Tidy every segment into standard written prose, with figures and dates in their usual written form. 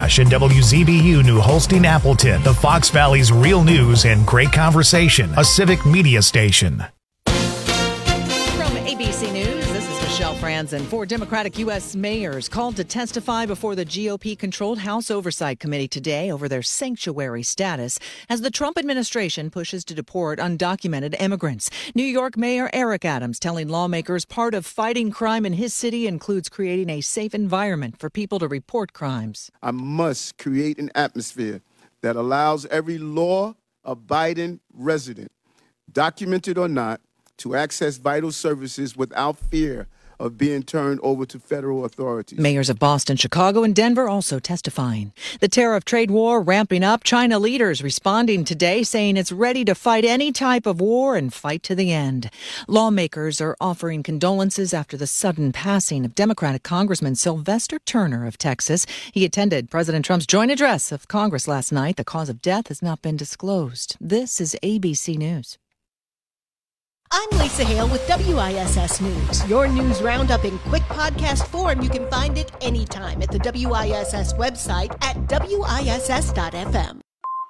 McIntosh and WZBU New Holstein Appleton, the Fox Valley's real news and great conversation, a civic media station. From ABC News, this is Michelle Franzen. Four Democratic U.S. mayors called to testify before the GOP-controlled House Oversight Committee today over their sanctuary status as the Trump administration pushes to deport undocumented immigrants. New York Mayor Eric Adams telling lawmakers part of fighting crime in his city includes creating a safe environment for people to report crimes. I must create an atmosphere that allows every law-abiding resident, documented or not, to access vital services without fear of being turned over to federal authorities. Mayors of Boston, Chicago, and Denver also testifying. The tariff trade war ramping up. China leaders responding today, saying it's ready to fight any type of war and fight to the end. Lawmakers are offering condolences after the sudden passing of Democratic Congressman Sylvester Turner of Texas. He attended President Trump's joint address of Congress last night. The cause of death has not been disclosed. This is ABC News. I'm Lisa Hale with WISS News. Your news roundup in quick podcast form. You can find it anytime at the WISS website at WISS.FM.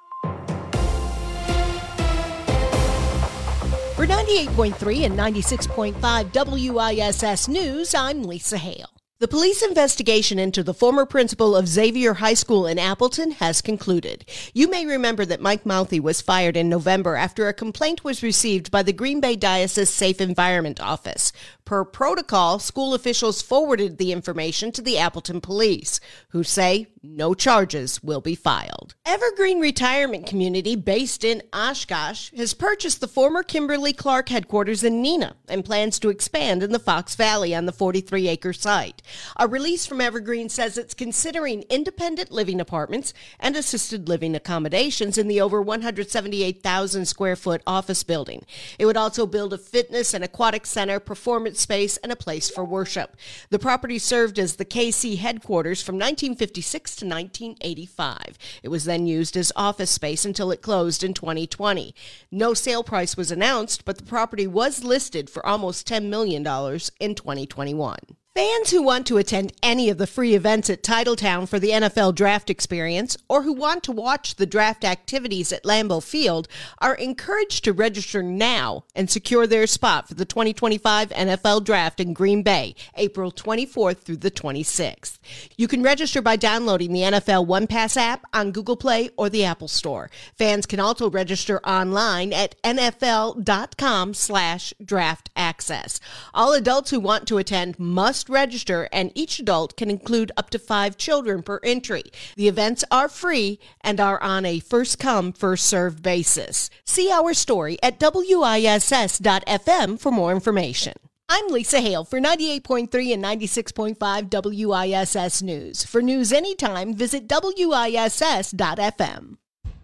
For 98.3 and 96.5 WISS News, I'm Lisa Hale. The police investigation into the former principal of Xavier High School in Appleton has concluded. You may remember that Mike Mouthey was fired in November after a complaint was received by the Green Bay Diocese Safe Environment Office. Per protocol, school officials forwarded the information to the Appleton police, who say no charges will be filed. Evergreen Retirement Community, based in Oshkosh, has purchased the former Kimberly-Clark headquarters in Neenah and plans to expand in the Fox Valley on the 43-acre site. A release from Evergreen says it's considering independent living apartments and assisted living accommodations in the over 178,000 square foot office building. It would also build a fitness and aquatic center, performance space, and a place for worship. The property served as the KC headquarters from 1956 to 1985. It was then used as office space until it closed in 2020. No sale price was announced, but the property was listed for almost $10 million in 2021. Fans who want to attend any of the free events at Titletown for the NFL Draft Experience or who want to watch the draft activities at Lambeau Field are encouraged to register now and secure their spot for the 2025 NFL Draft in Green Bay, April 24th through the 26th. You can register by downloading the NFL One Pass app on Google Play or the Apple Store. Fans can also register online at nfl.com/draft access. All adults who want to attend must register, and each adult can include up to 5 children per entry. The events are free and are on a first-come, first-served basis. See our story at WISS.FM for more information. I'm Lisa Hale for 98.3 and 96.5 WISS News. For news anytime, visit WISS.FM.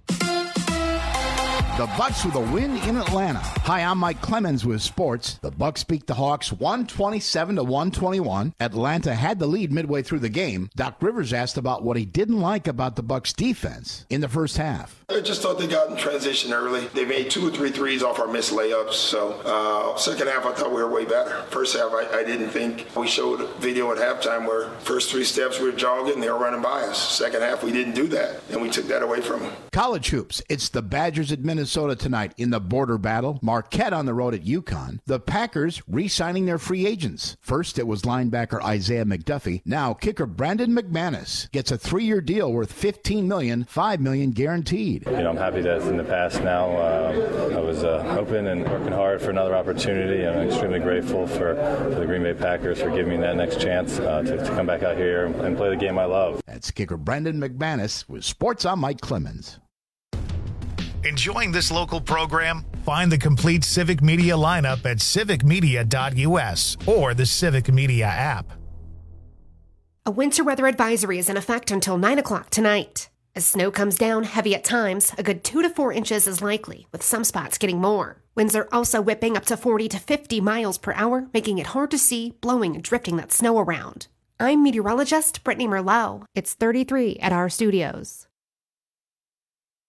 The Bucks with a win in Atlanta. Hi, I'm Mike Clemens with sports. The Bucks beat the Hawks 127-121. Atlanta had the lead midway through the game. Doc Rivers asked about what he didn't like about the Bucks defense in the first half. I just thought they got in transition early. They made 2 or 3 threes off our missed layups. So second half, I thought we were way better. First half, I didn't think. We showed video at halftime where first 3 steps we were jogging, they were running by us. Second half, we didn't do that, and we took that away from them. College hoops. It's the Badgers at Minnesota tonight in the border battle. Marquette on the road at UConn. The Packers re-signing their free agents. First, it was linebacker Isaiah McDuffie. Now, kicker Brandon McManus gets a 3-year deal worth $15 million, $5 million guaranteed. I'm happy that it's in the past now. I was hoping and working hard for another opportunity. I'm extremely grateful for the Green Bay Packers for giving me that next chance to come back out here and play the game I love. That's kicker Brandon McManus with Sports. I'm Mike Clemens. Enjoying this local program? Find the complete Civic Media lineup at civicmedia.us or the Civic Media app. A winter weather advisory is in effect until 9 o'clock tonight. As snow comes down heavy at times, a good 2 to 4 inches is likely, with some spots getting more. Winds are also whipping up to 40 to 50 miles per hour, making it hard to see, blowing and drifting that snow around. I'm meteorologist Brittany Merlot. It's 33 at our studios.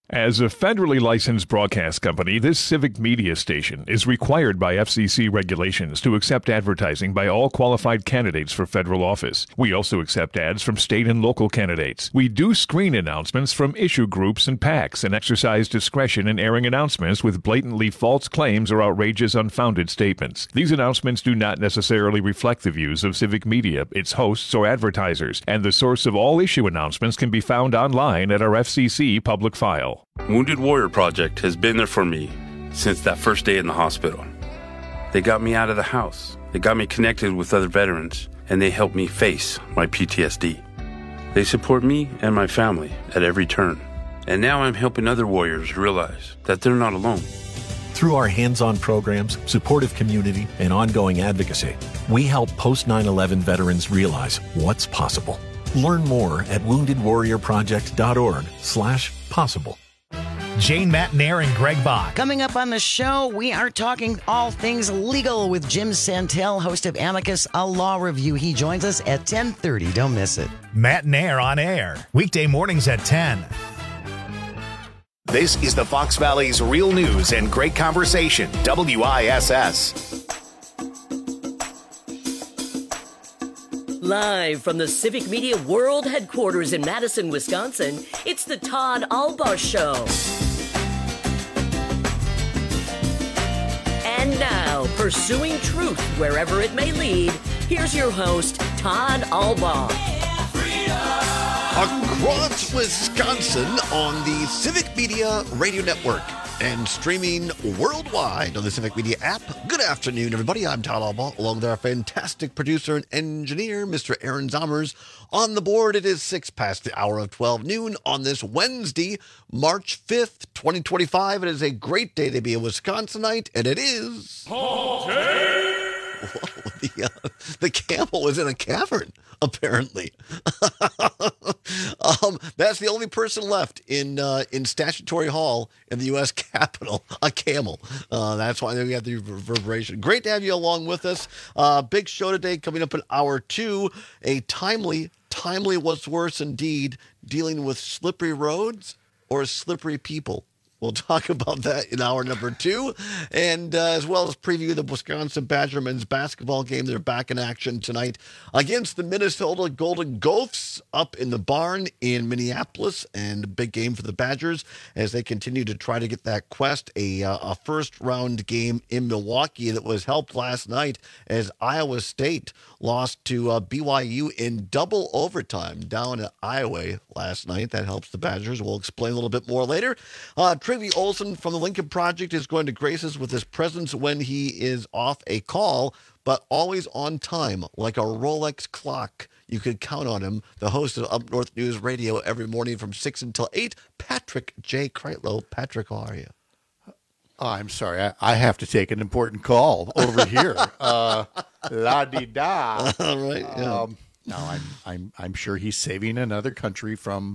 As a federally licensed broadcast company, this civic media station is required by FCC regulations to accept advertising by all qualified candidates for federal office. We also accept ads from state and local candidates. We do screen announcements from issue groups and PACs and exercise discretion in airing announcements with blatantly false claims or outrageous unfounded statements. These announcements do not necessarily reflect the views of civic media, its hosts, or advertisers, and the source of all issue announcements can be found online at our FCC public file. Wounded Warrior Project has been there for me since that first day in the hospital. They got me out of the house, they got me connected with other veterans, and they helped me face my PTSD. They support me and my family at every turn. And now I'm helping other warriors realize that they're not alone. Through our hands-on programs, supportive community, and ongoing advocacy, we help post 9/11 veterans realize what's possible. Learn more at woundedwarriorproject.org/possible. Jane Matnair and Greg Bach. Coming up on the show, we are talking all things legal with Jim Santel, host of Amicus, a law review. He joins us at 10:30. Don't miss it. Matnair on air, weekday mornings at 10. This is the Fox Valley's Real News and Great Conversation, WISS. Live from the Civic Media World Headquarters in Madison, Wisconsin, it's the Todd Albaugh Show. And now, pursuing truth wherever it may lead, here's your host, Todd Albaugh. Across Wisconsin on the Civic Media Radio Network and streaming worldwide on the Civic Media app. Good afternoon, everybody. I'm Todd Albaugh, along with our fantastic producer and engineer, Mr. Aaron Zommers. On the board, it is 6 past the hour of 12 noon on this Wednesday, March 5th, 2025. It is a great day to be a Wisconsinite, and it is... Whoa, the camel was in a cavern, apparently. That's the only person left in Statutory Hall in the U.S. Capitol, a camel. That's why we have the reverberation. Great to have you along with us. Big show today coming up in hour 2. A timely what's worse indeed, dealing with slippery roads or slippery people. We'll talk about that in hour number 2, and as well as preview the Wisconsin Badger men's basketball game. They're back in action tonight against the Minnesota Golden Gophers up in the barn in Minneapolis, and a big game for the Badgers as they continue to try to get that quest, a first-round game in Milwaukee that was helped last night as Iowa State lost to BYU in double overtime down at Iowa last night. That helps the Badgers. We'll explain a little bit more later. Trivy Olson from the Lincoln Project is going to grace us with his presence when he is off a call, but always on time, like a Rolex clock. You can count on him, the host of Up North News Radio every morning from 6 until 8, Patrick J. Kreitlow. Patrick, how are you? I'm sorry. I have to take an important call over here. La-di-da. All right. Yeah. No, I'm sure he's saving another country from,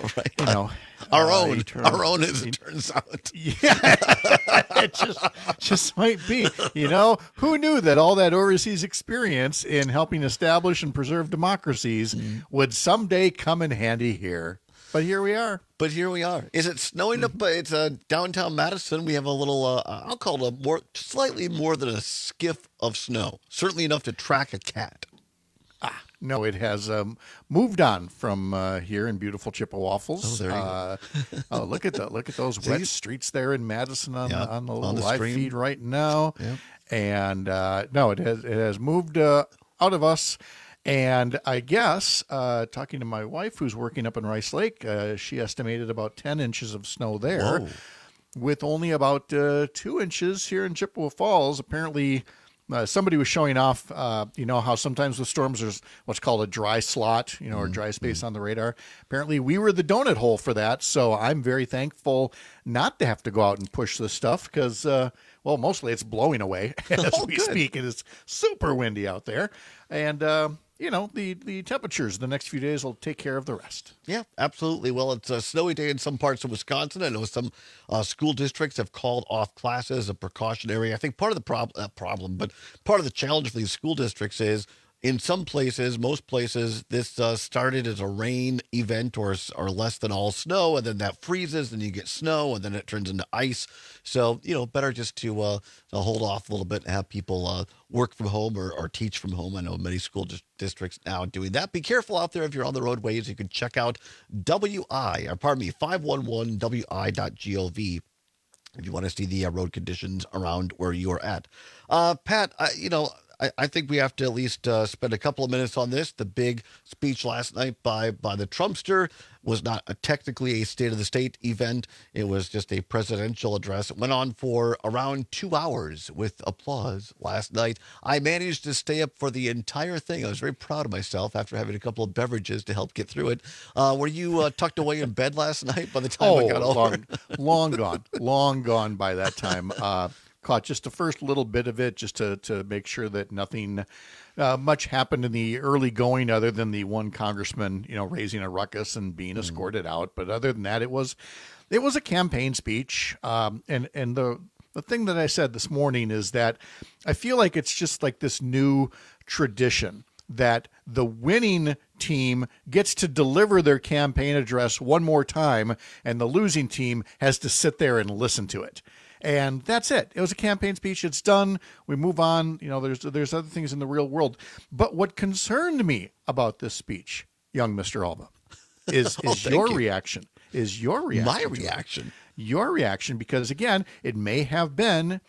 our own, as it turns out. Yeah, it just might be. Who knew that all that overseas experience in helping establish and preserve democracies would someday come in handy here? But here we are. Is it snowing up? It's downtown Madison. We have a little, I'll call it slightly more than a skiff of snow. Certainly enough to track a cat. No, it has moved on from here in beautiful Chippewaffles. Oh, there you go. Look at those wet streets there in Madison on the live stream feed right now. Yep. And no, it has moved out of us. And I guess talking to my wife, who's working up in Rice Lake, she estimated about 10 inches of snow there, with only about 2 inches here in Chippewa Falls. Apparently. Somebody was showing off, how sometimes with storms there's what's called a dry slot, or dry space on the radar. Apparently we were the donut hole for that. So I'm very thankful not to have to go out and push this stuff because, mostly it's blowing away as we speak. It is super windy out there. And, the temperatures the next few days will take care of the rest. Yeah, absolutely. Well, it's a snowy day in some parts of Wisconsin. I know some school districts have called off classes, a precautionary. I think part of the problem, but part of the challenge for these school districts is in some places, most places, this started as a rain event or less than all snow, and then that freezes, and you get snow, and then it turns into ice. So, better just to hold off a little bit and have people work from home or teach from home. I know many school districts now doing that. Be careful out there if you're on the roadways. You can check out 511.wi.gov if you want to see the road conditions around where you're at. Pat, I think we have to at least spend a couple of minutes on this. The big speech last night by the Trumpster was not technically a State of the State event. It was just a presidential address. It went on for around 2 hours with applause last night. I managed to stay up for the entire thing. I was very proud of myself after having a couple of beverages to help get through it. Were you tucked away in bed last night by the time I got over? Long gone by that time. Caught just the first little bit of it just to make sure that nothing much happened in the early going other than the one congressman, raising a ruckus and being escorted out. But other than that, it was a campaign speech. And the thing that I said this morning is that I feel like it's just like this new tradition that the winning team gets to deliver their campaign address one more time and the losing team has to sit there and listen to it. And that's it. It was a campaign speech. It's done. We move on. There's other things in the real world. But what concerned me about this speech, young Mr. Alba, is your reaction. Is your reaction? My reaction. Your reaction, because again, it may have been,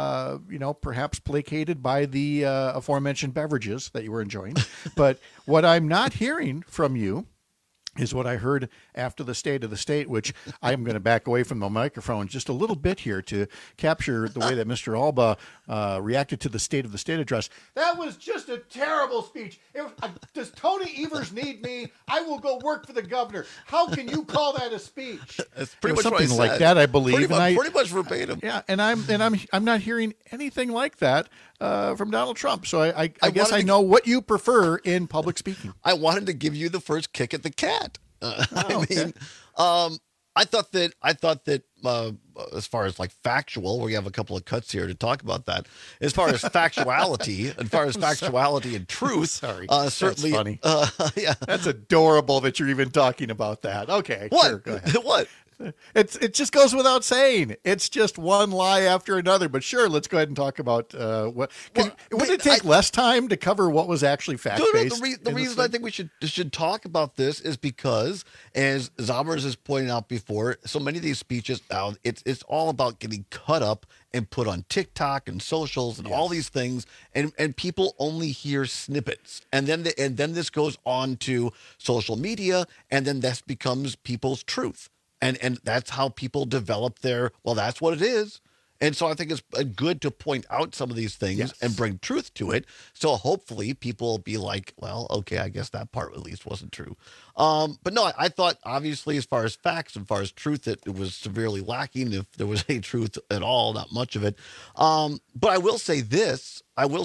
perhaps placated by the aforementioned beverages that you were enjoying. But what I'm not hearing from you is what I heard after the State of the State, which I am going to back away from the microphone just a little bit here to capture the way that Mr. Alba reacted to the State of the State address. That was just a terrible speech. Does Tony Evers need me? I will go work for the governor. How can you call that a speech? That's pretty much something what I like said. that, I believe. Pretty much verbatim. Yeah, and I'm not hearing anything like that from Donald Trump. So I guess I know what you prefer in public speaking. I wanted to give you the first kick at the cat. I thought that as far as like factual, we have a couple of cuts here to talk about that. As far as factuality, and truth, certainly. That's funny. Yeah, that's adorable that you're even talking about that. Okay, what? Sure, go ahead. What? It just goes without saying. It's just one lie after another. But sure, let's go ahead and talk about what. Would it take less time to cover what was actually fact-based? The reason I think we should talk about this is because, as Zommers has pointed out before, so many of these speeches now it's all about getting cut up and put on TikTok and socials and all these things, and people only hear snippets, and then this goes on to social media, and then this becomes people's truth. And that's how people develop that's what it is. And so I think it's good to point out some of these things and bring truth to it. So hopefully people will be like, well, okay, I guess that part at least wasn't true. But no, I thought obviously as far as facts, as far as truth, it was severely lacking. If there was any truth at all, not much of it. But I will say this,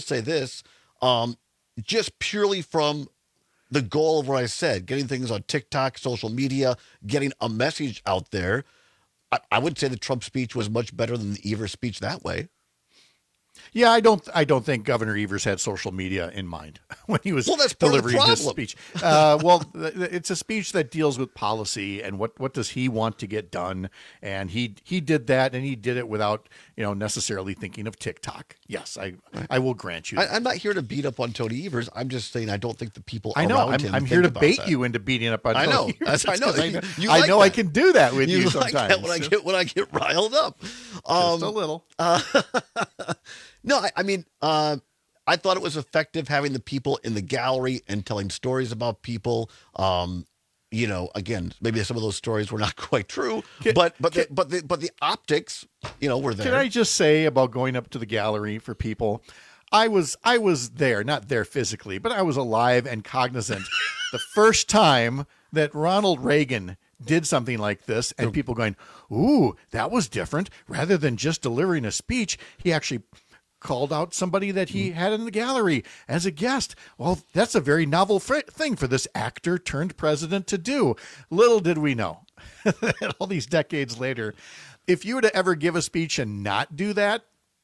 just purely from the goal of what I said, getting things on TikTok, social media, getting a message out there, I would say the Trump speech was much better than the Evers speech that way. Yeah, I don't think Governor Evers had social media in mind when he was delivering his speech. It's a speech that deals with policy and what does he want to get done, and he did that, and he did it without necessarily thinking of TikTok. Yes, I will grant you that. I'm not here to beat up on Tony Evers. I'm just saying I don't think the people around him. I'm here to bait you into beating up on Tony Evers. I know. I know I can do that with you like sometimes. That when I get riled up. Just a little. No, I thought it was effective having the people in the gallery and telling stories about people. Again, maybe some of those stories were not quite true, but the optics, were there. Can I just say about going up to the gallery for people? I was there, not there physically, but I was alive and cognizant the first time that Ronald Reagan did something like this, and people going, "Ooh, that was different." Rather than just delivering a speech, he actually called out somebody that he had in the gallery as a guest. Well, that's a very novel thing for this actor turned president to do. Little did we know that all these decades later, if you were to ever give a speech and not do that,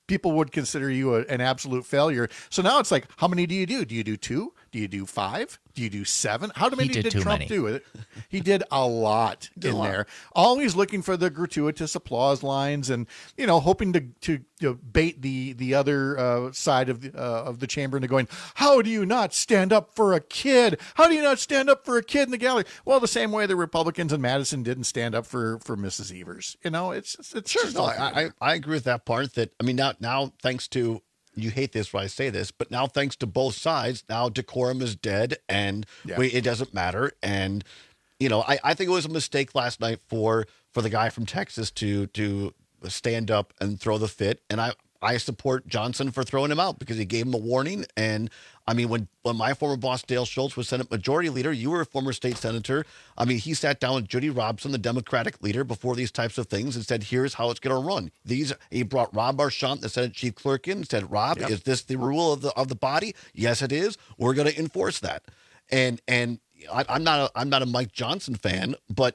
people would consider you an absolute failure. So now it's like, how many do you do? Do you do 2? Do you do 5? Do you do 7? How many did Trump do with it? He did a lot there. Always looking for the gratuitous applause lines and, hoping to bait the other side of the chamber into going, how do you not stand up for a kid? How do you not stand up for a kid in the gallery? Well, the same way the Republicans in Madison didn't stand up for Mrs. Evers. It's sure. No, I agree with that part. That now thanks to, you hate this when I say this, but now thanks to both sides, now decorum is dead and it doesn't matter. And, I think it was a mistake last night for the guy from Texas to stand up and throw the fit. And I support Johnson for throwing him out because he gave him a warning. And I mean, when my former boss, Dale Schultz, was Senate Majority Leader, you were a former state senator. I mean, he sat down with Judy Robson, the Democratic leader, before these types of things and said, here's how it's going to run. He brought Rob Marchant, the Senate Chief Clerk, in and said, Rob, is this the rule of the body? Yes, it is. We're going to enforce that. And I'm not a Mike Johnson fan, but,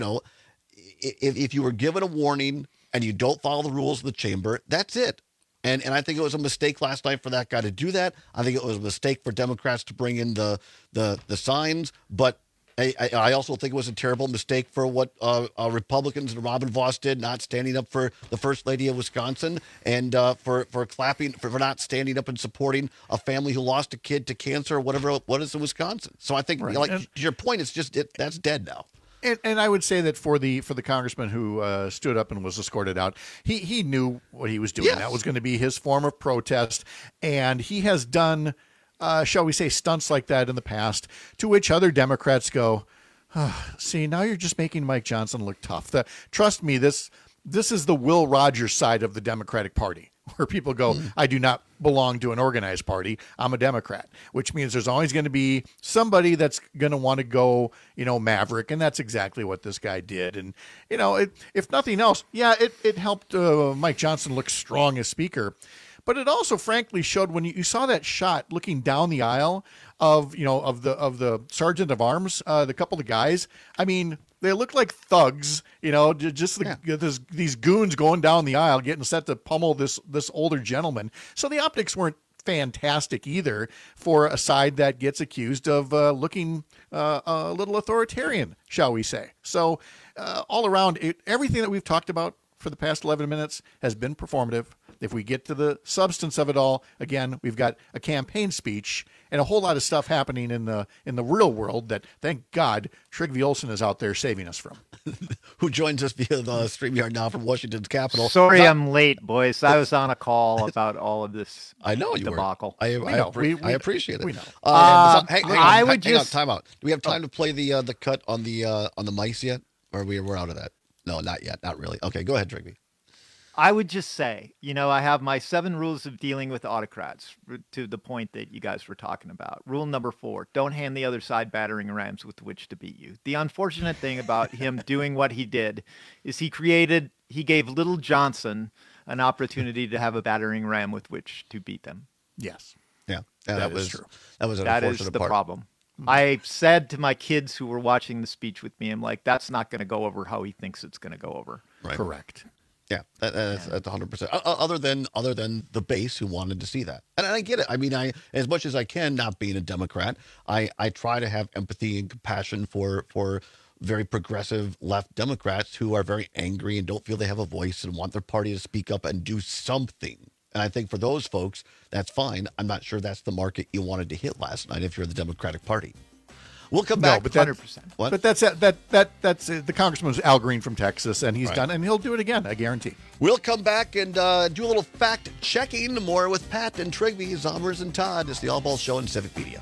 if you were given a warning and you don't follow the rules of the chamber, that's it. And I think it was a mistake last night for that guy to do that. I think it was a mistake for Democrats to bring in the signs. But I also think it was a terrible mistake for what Republicans and Robin Vos did, not standing up for the First Lady of Wisconsin and for clapping, for not standing up and supporting a family who lost a kid to cancer or whatever, what is in Wisconsin. So I think, to your point, it's just that's dead now. And I would say that for the congressman who stood up and was escorted out, he knew what he was doing. Yes. That was going to be his form of protest, and he has done, shall we say, stunts like that in the past, to which other Democrats go, see, now you're just making Mike Johnson look tough. Trust me, this is the Will Rogers side of the Democratic Party, where people go, I do not belong to an organized party. I'm a Democrat, which means there's always going to be somebody that's going to want to go, maverick. And that's exactly what this guy did. And, if nothing else, it helped Mike Johnson look strong as speaker. But it also, frankly, showed when you saw that shot looking down the aisle of the sergeant of arms, the couple of guys. I mean, they look like thugs, just these goons going down the aisle, getting set to pummel this older gentleman. So the optics weren't fantastic either for a side that gets accused of looking a little authoritarian, shall we say. So all around, everything that we've talked about for the past 11 minutes has been performative. If we get to the substance of it all, again, we've got a campaign speech and a whole lot of stuff happening in the real world that, thank God, Trygve Olsen is out there saving us from. Who joins us via the StreamYard now from Washington's capital. Sorry I'm late, boys. I was on a call about all of this I know you debacle. I appreciate it. We know. Hang on, time out. Do we have time to play the cut on the mice yet? Or we're out of that? No, not yet. Not really. Okay, go ahead, Trygve. I would just say, I have my 7 rules of dealing with autocrats to the point that you guys were talking about. Rule number 4, don't hand the other side battering rams with which to beat you. The unfortunate thing about him doing what he did is he gave little Johnson an opportunity to have a battering ram with which to beat them. Yes. Yeah. That was true. That was an that unfortunate is the part. problem. I said to my kids who were watching the speech with me, I'm like, that's not going to go over how he thinks it's going to go over. Right. Correct. Yeah, that's 100%. Other than the base who wanted to see that, and I get it. I mean, as much as I can, not being a Democrat, I try to have empathy and compassion for very progressive left Democrats who are very angry and don't feel they have a voice and want their party to speak up and do something. And I think for those folks, that's fine. I'm not sure that's the market you wanted to hit last night if you're the Democratic Party. We'll come back. No, but 100%. What? But that's the congressman's Al Green from Texas, and he's done, and he'll do it again, I guarantee. We'll come back and do a little fact checking. More with Pat and Trygve, Zommers and Todd. It's the All Balls Show in Civic Media.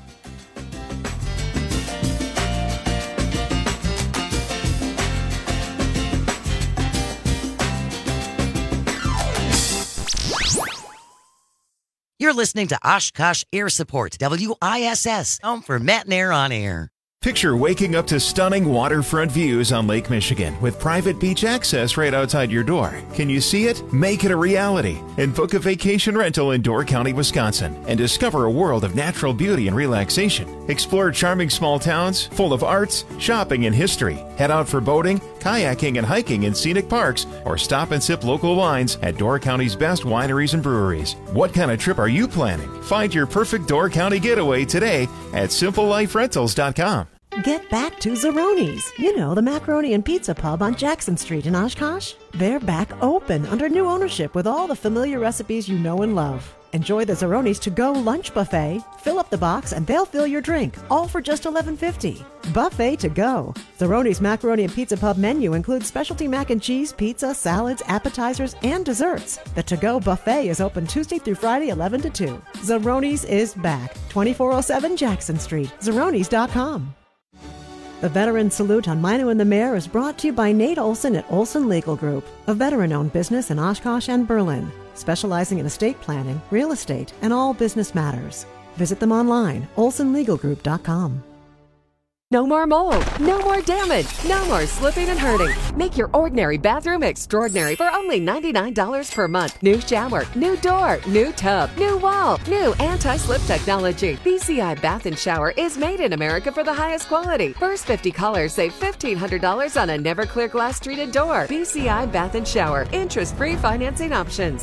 You're listening to Oshkosh Air Support, WISS, home for Matt and Air on Air. Picture waking up to stunning waterfront views on Lake Michigan with private beach access right outside your door. Can you see it? Make it a reality and book a vacation rental in Door County, Wisconsin, and discover a world of natural beauty and relaxation. Explore charming small towns full of arts, shopping, and history. Head out for boating, kayaking, and hiking in scenic parks, or stop and sip local wines at Door County's best wineries and breweries. What kind of trip are you planning? Find your perfect Door County getaway today at simpleliferentals.com. Get back to Zeroni's. You know, the macaroni and pizza pub on Jackson Street in Oshkosh. They're back open under new ownership with all the familiar recipes you know and love. Enjoy the Zeroni's to-go lunch buffet. Fill up the box and they'll fill your drink, all for just $11.50. Buffet to go. Zeroni's Macaroni and Pizza Pub menu includes specialty mac and cheese, pizza, salads, appetizers, and desserts. The to-go buffet is open Tuesday through Friday, 11 to 2. Zeroni's is back. 2407 Jackson Street. Zeronis.com. The Veteran Salute on Mino and the Mayor is brought to you by Nate Olson at Olson Legal Group, a veteran-owned business in Oshkosh and Berlin, specializing in estate planning, real estate, and all business matters. Visit them online, olsonlegalgroup.com. No more mold, no more damage, no more slipping and hurting. Make your ordinary bathroom extraordinary for only $99 per month. New shower, new door, new tub, new wall, new anti-slip technology. BCI Bath and Shower is made in America for the highest quality. First 50 callers save $1,500 on a never clear glass treated door. BCI Bath and Shower. Interest-free financing options.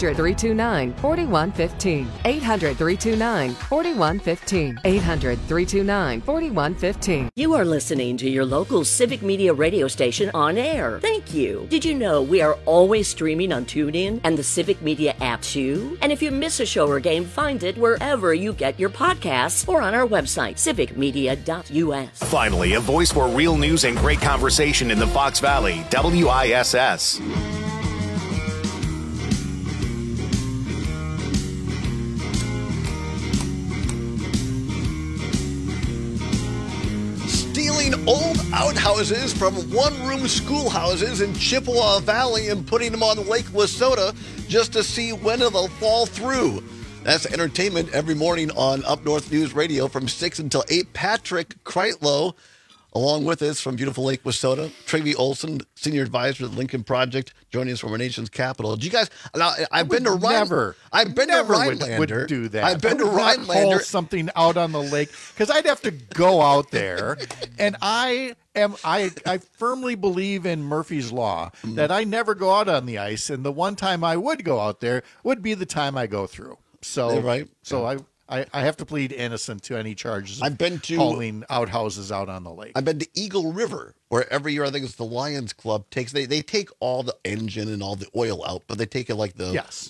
800-329-4115. 800-329-4115. 800-329-4115. You are listening to your local Civic Media radio station on air. Thank you. Did you know we are always streaming on TuneIn and the Civic Media app too? And if you miss a show or game, find it wherever you get your podcasts or on our website, civicmedia.us. Finally, a voice for real news and great conversation in the Fox Valley, WISS. Old outhouses from one-room schoolhouses in Chippewa Valley and putting them on Lake Wissota just to see when it'll fall through. That's entertainment every morning on Up North News Radio from 6 until 8. Patrick Kreitlow, along with us from beautiful Lake Wissota. Travi Olson, Senior Advisor at the Lincoln Project, joining us from our nation's capital. Do you guys? Now, I've been to Rhinelander. Would do that. I've been to Rhinelander. Haul something out on the lake because I'd have to go out there, and I firmly believe in Murphy's Law that I never go out on the ice, and the one time I would go out there would be the time I go through. So right. So I have to plead innocent to any charges. I've been to hauling outhouses out on the lake. I've been to Eagle River, where every year I think it's the Lions Club takes they take all the engine and all the oil out, but they take it like the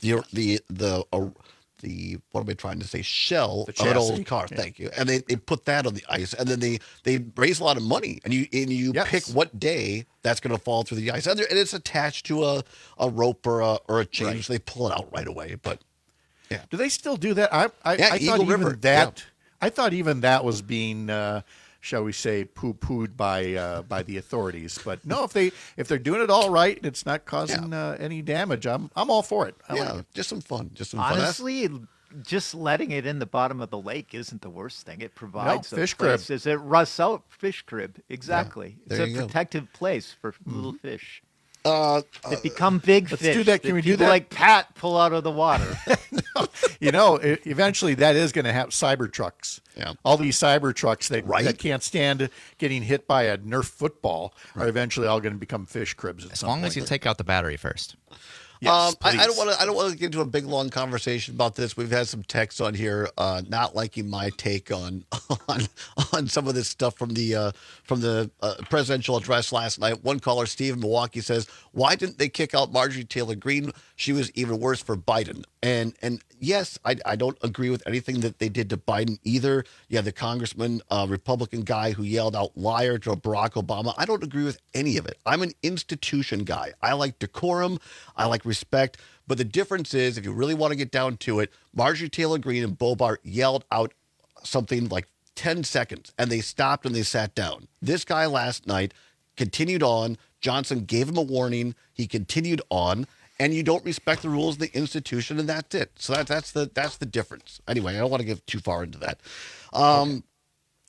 what am I trying to say? Shell of an old car. Yeah. Thank you. And they put that on the ice, and then they raise a lot of money, and you pick what day that's going to fall through the ice, and it's attached to a rope or a chain, right. So they pull it out right away, but. Yeah. Do they still do that? I thought even that. I thought even that was being, shall we say, poo-pooed by the authorities. But no, if they're doing it all right and it's not causing any damage, I'm all for it. I like it. Just some fun. Honestly, just letting it in the bottom of the lake isn't the worst thing. It provides fish crib. It rusts out fish crib. Exactly. Yeah, it's a protective place for little fish. They become big let's fish. Do that. Can we do that? Like Pat pull out of the water. Eventually that is going to have cyber trucks. Yeah. All these cyber trucks that can't stand getting hit by a Nerf football are eventually all going to become fish cribs. As long as you take out the battery first. Yes, I don't want to get into a big long conversation about this. We've had some texts on here not liking my take on some of this stuff from the presidential address last night. One caller, Steve in Milwaukee, says, "Why didn't they kick out Marjorie Taylor Greene? She was even worse for Biden." And yes, I don't agree with anything that they did to Biden either. Yeah, the congressman, Republican guy who yelled out "liar" to Barack Obama. I don't agree with any of it. I'm an institution guy. I like decorum. I like respect. But the difference is, if you really want to get down to it, Marjorie Taylor Greene and Bobart yelled out something like 10 seconds, and they stopped and they sat down. This guy last night continued on. Johnson gave him a warning. He continued on. And you don't respect the rules of the institution, and that's it. So that's the difference. Anyway, I don't want to get too far into that.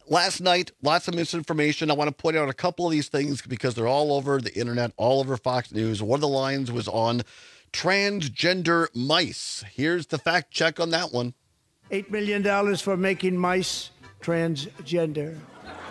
Last night, lots of misinformation. I want to point out a couple of these things because they're all over the internet, all over Fox News. One of the lines was on transgender mice. Here's the fact check on that one. $8 million for making mice transgender.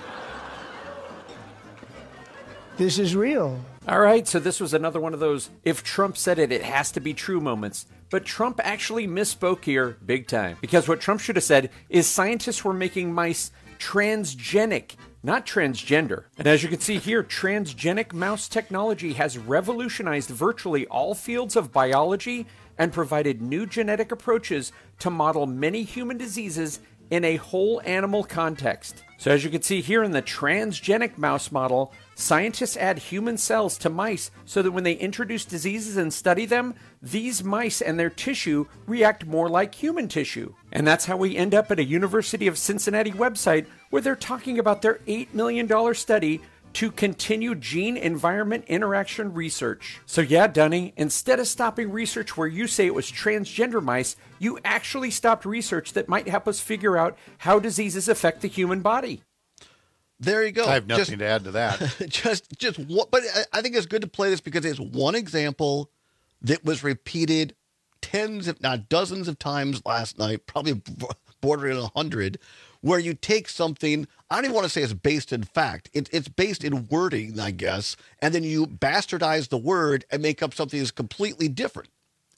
This is real. All right, so this was another one of those if Trump said it, it has to be true moments. But Trump actually misspoke here big time. Because what Trump should have said is scientists were making mice transgenic, not transgender. And as you can see here, transgenic mouse technology has revolutionized virtually all fields of biology and provided new genetic approaches to model many human diseases in a whole animal context. So as you can see here in the transgenic mouse model, scientists add human cells to mice so that when they introduce diseases and study them, these mice and their tissue react more like human tissue. And that's how we end up at a University of Cincinnati website where they're talking about their $8 million study to continue gene-environment interaction research. So yeah, Dunny, instead of stopping research where you say it was transgender mice, you actually stopped research that might help us figure out how diseases affect the human body. There you go. I have nothing to add to that. just one, but I think it's good to play this because it's one example that was repeated tens, if not dozens of times last night, probably bordering 100, where you take something, I don't even want to say it's based in fact, it's based in wording, I guess, and then you bastardize the word and make up something that's completely different.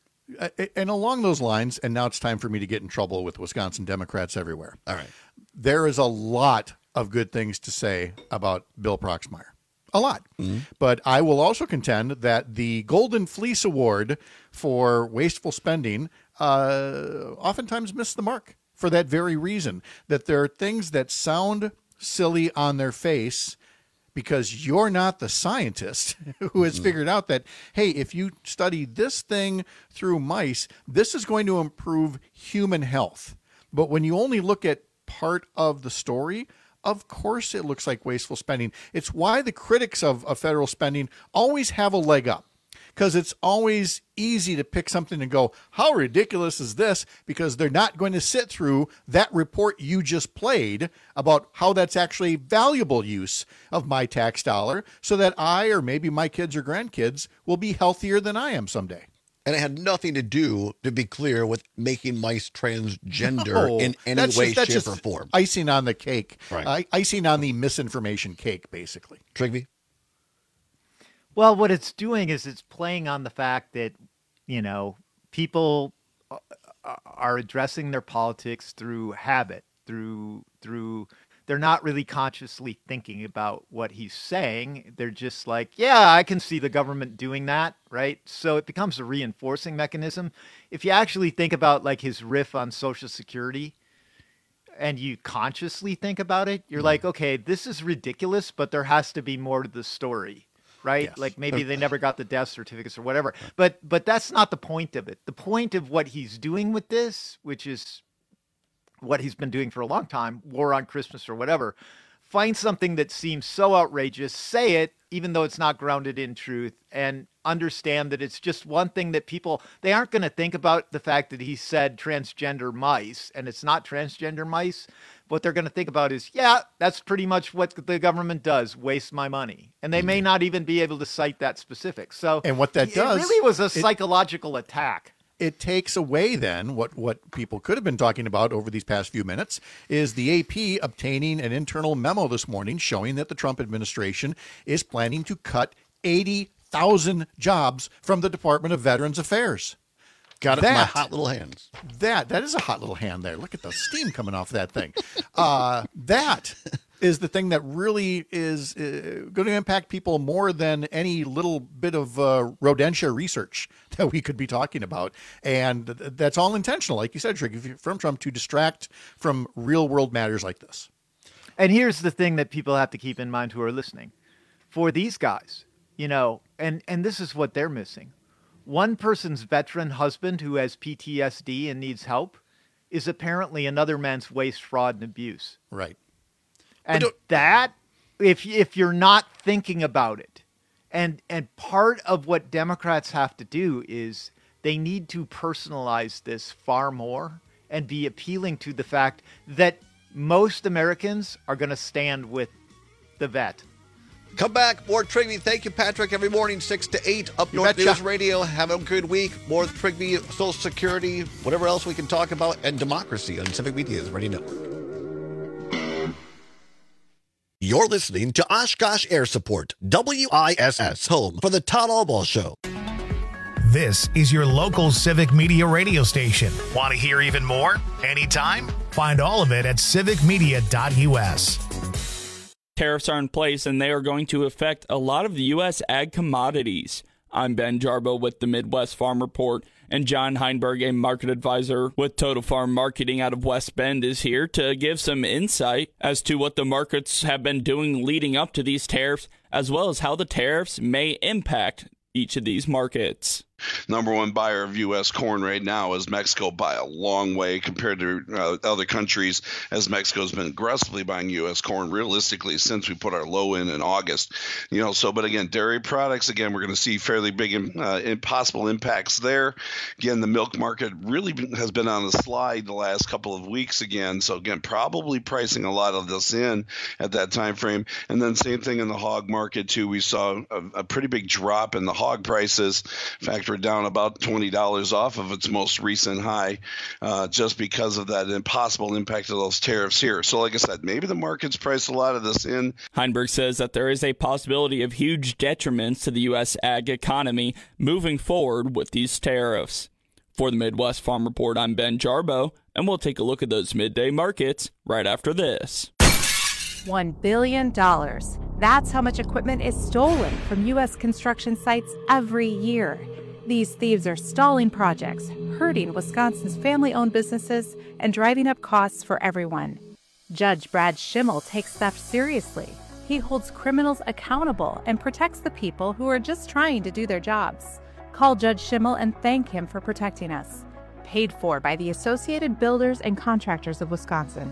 And along those lines, and now it's time for me to get in trouble with Wisconsin Democrats everywhere. All right. There is a lot of good things to say about Bill Proxmire. A lot. Mm-hmm. But I will also contend that the Golden Fleece Award for wasteful spending oftentimes missed the mark for that very reason, that there are things that sound silly on their face because you're not the scientist who has figured out that, hey, if you study this thing through mice, this is going to improve human health. But when you only look at part of the story, of course it looks like wasteful spending. It's why the critics of federal spending always have a leg up, because it's always easy to pick something and go, how ridiculous is this? Because they're not going to sit through that report you just played about how that's actually valuable use of my tax dollar so that I or maybe my kids or grandkids will be healthier than I am someday. And it had nothing to do, to be clear, with making mice transgender in any way, shape, or form. Icing on the cake. Right. Icing on the misinformation cake, basically. Trigby? Well, what it's doing is it's playing on the fact that, people are addressing their politics through habit, through they're not really consciously thinking about what he's saying. They're just like, yeah, I can see the government doing that, right? So it becomes a reinforcing mechanism. If you actually think about like his riff on Social Security and you consciously think about it, you're like, okay, this is ridiculous, but there has to be more to the story. Right? Yes. Like maybe they never got the death certificates or whatever. But that's not the point of it. The point of what he's doing with this, which is what he's been doing for a long time, War on Christmas or whatever, find something that seems so outrageous, say it, even though it's not grounded in truth, and understand that it's just one thing that people, they aren't going to think about the fact that he said transgender mice, and it's not transgender mice. What they're going to think about is, yeah, that's pretty much what the government does, waste my money. And they may not even be able to cite that specific. So, and what that does, it really was a psychological attack. It takes away then what people could have been talking about over these past few minutes is the AP obtaining an internal memo this morning showing that the Trump administration is planning to cut 80,000 jobs from the Department of Veterans Affairs. Got it in my hot little hands. That is a hot little hand there. Look at the steam coming off that thing. That is the thing that really is going to impact people more than any little bit of rodentia research that we could be talking about. And that's all intentional, like you said, Trick, from Trump to distract from real world matters like this. And here's the thing that people have to keep in mind who are listening. For these guys, and this is what they're missing. One person's veteran husband who has PTSD and needs help is apparently another man's waste, fraud, and abuse. Right. And that, if you're not thinking about it, and part of what Democrats have to do is they need to personalize this far more and be appealing to the fact that most Americans are going to stand with the vet. Come back, more Trigby. Thank you, Patrick. Every morning, 6 to 8, Up North News Radio. Have a good week. More Trigby, Social Security, whatever else we can talk about, and democracy on Civic Media's Radio Network. You're listening to Oshkosh Air Support, WISS, home for the Todd Albaugh Show. This is your local Civic Media radio station. Want to hear even more? Anytime? Find all of it at civicmedia.us. Tariffs are in place, and they are going to affect a lot of the U.S. ag commodities. I'm Ben Jarbo with the Midwest Farm Report, and John Heinberg, a market advisor with Total Farm Marketing out of West Bend, is here to give some insight as to what the markets have been doing leading up to these tariffs, as well as how the tariffs may impact each of these markets. Number one buyer of U.S. corn right now is Mexico by a long way compared to other countries, as Mexico's been aggressively buying U.S. corn realistically since we put our low in August. But again, dairy products, again, we're going to see fairly big possible impacts there. Again, the milk market really has been on the slide the last couple of weeks again. So again, probably pricing a lot of this in at that time frame. And then same thing in the hog market too. We saw a pretty big drop in the hog prices. In fact, we're down about $20 off of its most recent high just because of that impossible impact of those tariffs here. So like I said, maybe the market's priced a lot of this in. Heinberg says that there is a possibility of huge detriments to the U.S. ag economy moving forward with these tariffs. For the Midwest Farm Report, I'm Ben Jarbo, and we'll take a look at those midday markets right after this. $1 billion. That's how much equipment is stolen from U.S. construction sites every year. These thieves are stalling projects, hurting Wisconsin's family-owned businesses, and driving up costs for everyone. Judge Brad Schimmel takes theft seriously. He holds criminals accountable and protects the people who are just trying to do their jobs. Call Judge Schimmel and thank him for protecting us. Paid for by the Associated Builders and Contractors of Wisconsin.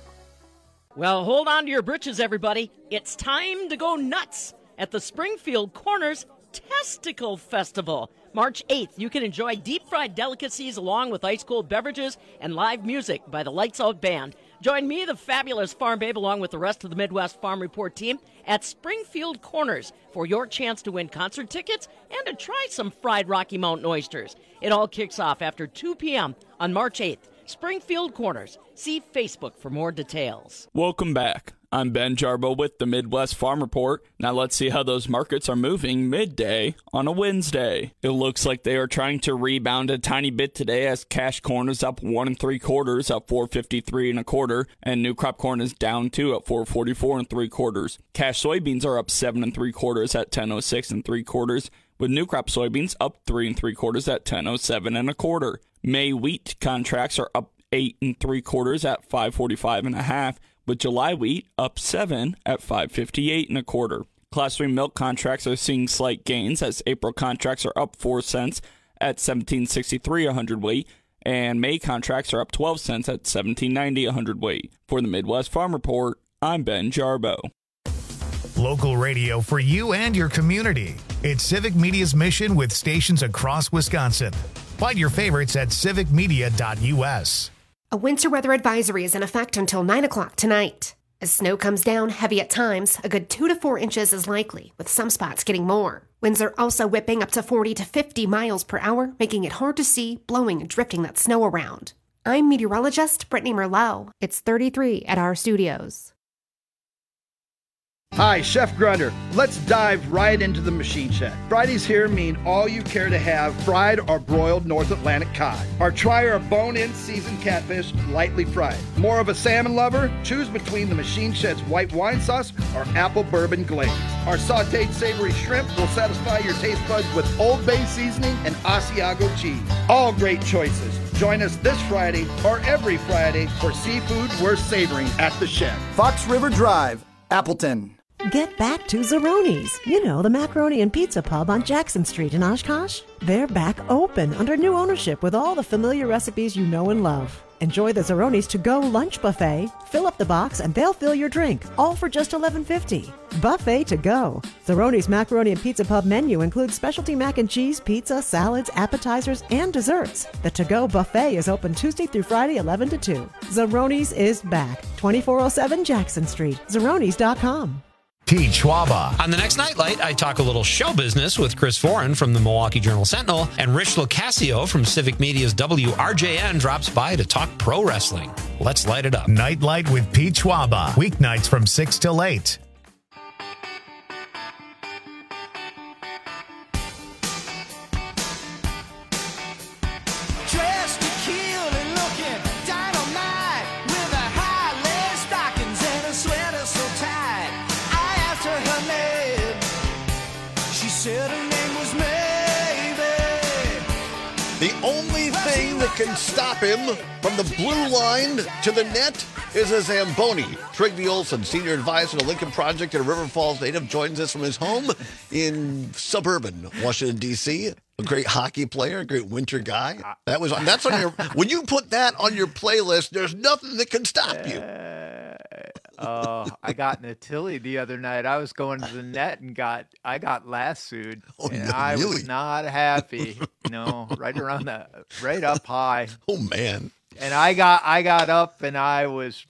Well, hold on to your britches, everybody. It's time to go nuts at the Springfield Corners Testicle Festival. March 8th, you can enjoy deep-fried delicacies along with ice-cold beverages and live music by the Lights Out Band. Join me, the fabulous Farm Babe, along with the rest of the Midwest Farm Report team at Springfield Corners for your chance to win concert tickets and to try some fried Rocky Mountain oysters. It all kicks off after 2 p.m. on March 8th. Springfield Corners. See Facebook for more details. Welcome back. I'm Ben Jarbo with the Midwest Farm Report. Now let's see how those markets are moving midday on a Wednesday. It looks like they are trying to rebound a tiny bit today as cash corn is up 1 3/4, up $4.53 1/4, and new crop corn is down 2 at $4.44 3/4. Cash soybeans are up 7 3/4 at $10.06 3/4, with new crop soybeans up 3 3/4 at $10.07 1/4. May wheat contracts are up 8 3/4 at $5.45 1/2. With July wheat up 7 at $5.58 1/4. Class 3 milk contracts are seeing slight gains as April contracts are up 4 cents at $17.63 a hundredweight, and May contracts are up 12 cents at $17.90 a hundredweight. For the Midwest Farm Report, I'm Ben Jarbo. Local radio for you and your community. It's Civic Media's mission with stations across Wisconsin. Find your favorites at civicmedia.us. A winter weather advisory is in effect until 9 o'clock tonight. As snow comes down heavy at times, a good 2 to 4 inches is likely, with some spots getting more. Winds are also whipping up to 40 to 50 miles per hour, making it hard to see, blowing and drifting that snow around. I'm meteorologist Brittany Merlot. It's 33 at our studios. Hi, Chef Grunder. Let's dive right into the machine shed. Fridays here mean all you care to have fried or broiled North Atlantic cod. Or try our bone-in seasoned catfish lightly fried. More of a salmon lover? Choose between the machine shed's white wine sauce or apple bourbon glaze. Our sauteed savory shrimp will satisfy your taste buds with Old Bay seasoning and Asiago cheese. All great choices. Join us this Friday or every Friday for seafood worth savoring at the shed. Fox River Drive, Appleton. Get back to Zeroni's. You know, the macaroni and pizza pub on Jackson Street in Oshkosh. They're back open under new ownership with all the familiar recipes you know and love. Enjoy the Zeroni's to-go lunch buffet. Fill up the box and they'll fill your drink, all for just $11.50. Buffet to go. Zeroni's Macaroni and Pizza Pub menu includes specialty mac and cheese, pizza, salads, appetizers, and desserts. The to-go buffet is open Tuesday through Friday, 11 to 2. Zeroni's is back. 2407 Jackson Street. Zeroni's.com. Pete Schwaba. On the next Nightlight, I talk a little show business with Chris Foran from the Milwaukee Journal-Sentinel, and Rich Locascio from Civic Media's WRJN drops by to talk pro wrestling. Let's light it up. Nightlight with Pete Schwaba. Weeknights from 6 till 8. The only thing that can stop him from the blue line to the net is a Zamboni. Trigby Olson, senior advisor to Lincoln Project and a River Falls native, joins us from his home in suburban Washington, D.C. A great hockey player, a great winter guy. That's on your. When you put that on your playlist, there's nothing that can stop you. I got in a Tilly the other night. I was going to the net and I got lassoed, and I was not happy. Right up high. Oh man! And I got up and I was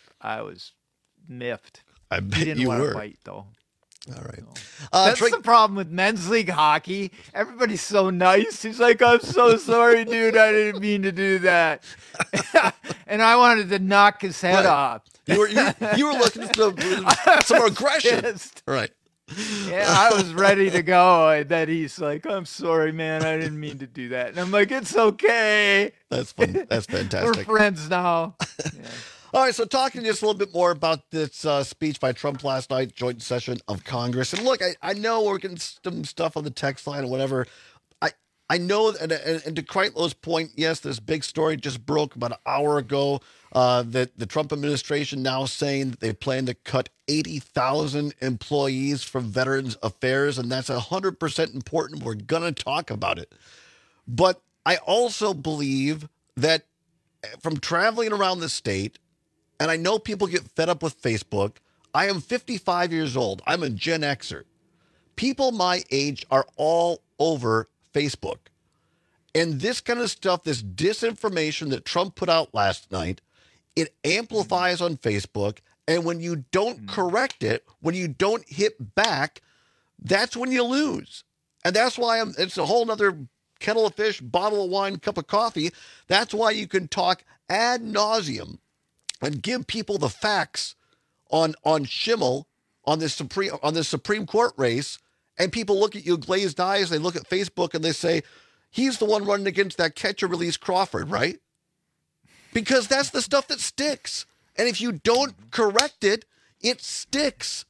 miffed. I bet he didn't you want were. to fight though. All right. That's the problem with men's league hockey. Everybody's so nice. He's like, I'm so sorry, dude. I didn't mean to do that. And I wanted to knock his head off. You were looking for some aggression. Right. Yeah, I was ready to go. And then he's like, I'm sorry, man. I didn't mean to do that. And I'm like, it's okay. That's fun. That's fantastic. We're friends now. Yeah. All right, so talking just a little bit more about this speech by Trump last night, joint session of Congress. And look, I know we're getting some stuff on the text line or whatever. I know, and to Kreitlow's point, yes, this big story just broke about an hour ago that the Trump administration now saying that they plan to cut 80,000 employees from Veterans Affairs, and that's 100% important. We're going to talk about it. But I also believe that from traveling around the state, and I know people get fed up with Facebook. I am 55 years old. I'm a Gen Xer. People my age are all over Facebook. And this kind of stuff, this disinformation that Trump put out last night, it amplifies on Facebook. And when you don't correct it, when you don't hit back, that's when you lose. And that's why it's a whole nother kettle of fish, bottle of wine, cup of coffee. That's why you can talk ad nauseum and give people the facts on Schimmel, on this Supreme Court race, and people look at you glazed eyes, they look at Facebook and they say, he's the one running against that catch-and-release Crawford, right? Because that's the stuff that sticks. And if you don't correct it, it sticks.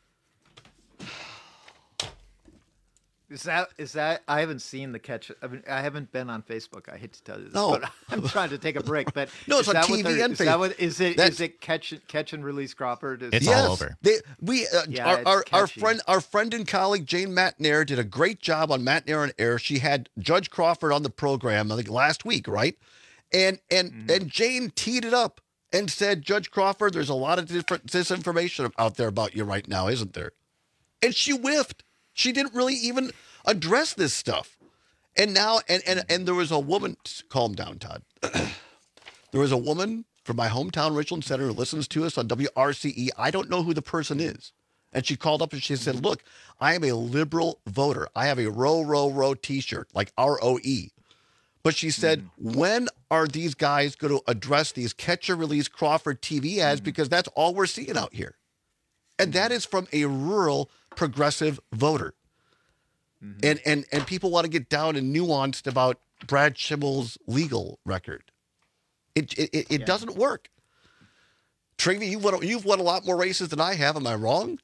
Is that? I haven't seen the catch. I mean, I haven't been on Facebook. I hate to tell you this, No. but I'm trying to take a break. But No, it's is on that TV what and is that what, Facebook. is it catch and release Crawford? It's all over. Our friend and colleague Jane Matnair did a great job on Matnair on Air. She had Judge Crawford on the program, I think last week, right? And Jane teed it up and said, Judge Crawford, there's a lot of different disinformation out there about you right now, isn't there? And she whiffed. She didn't really even address this stuff. And now, and there was a woman, calm down, Todd. There was a woman from my hometown, Richland Center, who listens to us on WRCE. I don't know who the person is. And she called up and she said, look, I am a liberal voter. I have a row, row, row t-shirt, like ROE. But she said, when are these guys going to address these catch-and-release Crawford TV ads? Because that's all we're seeing out here. And that is from a rural progressive voter. And people want to get down and nuanced about Brad Schimmel's legal record. It doesn't work. Trigby, you've won a lot more races than I have. Am I wrong?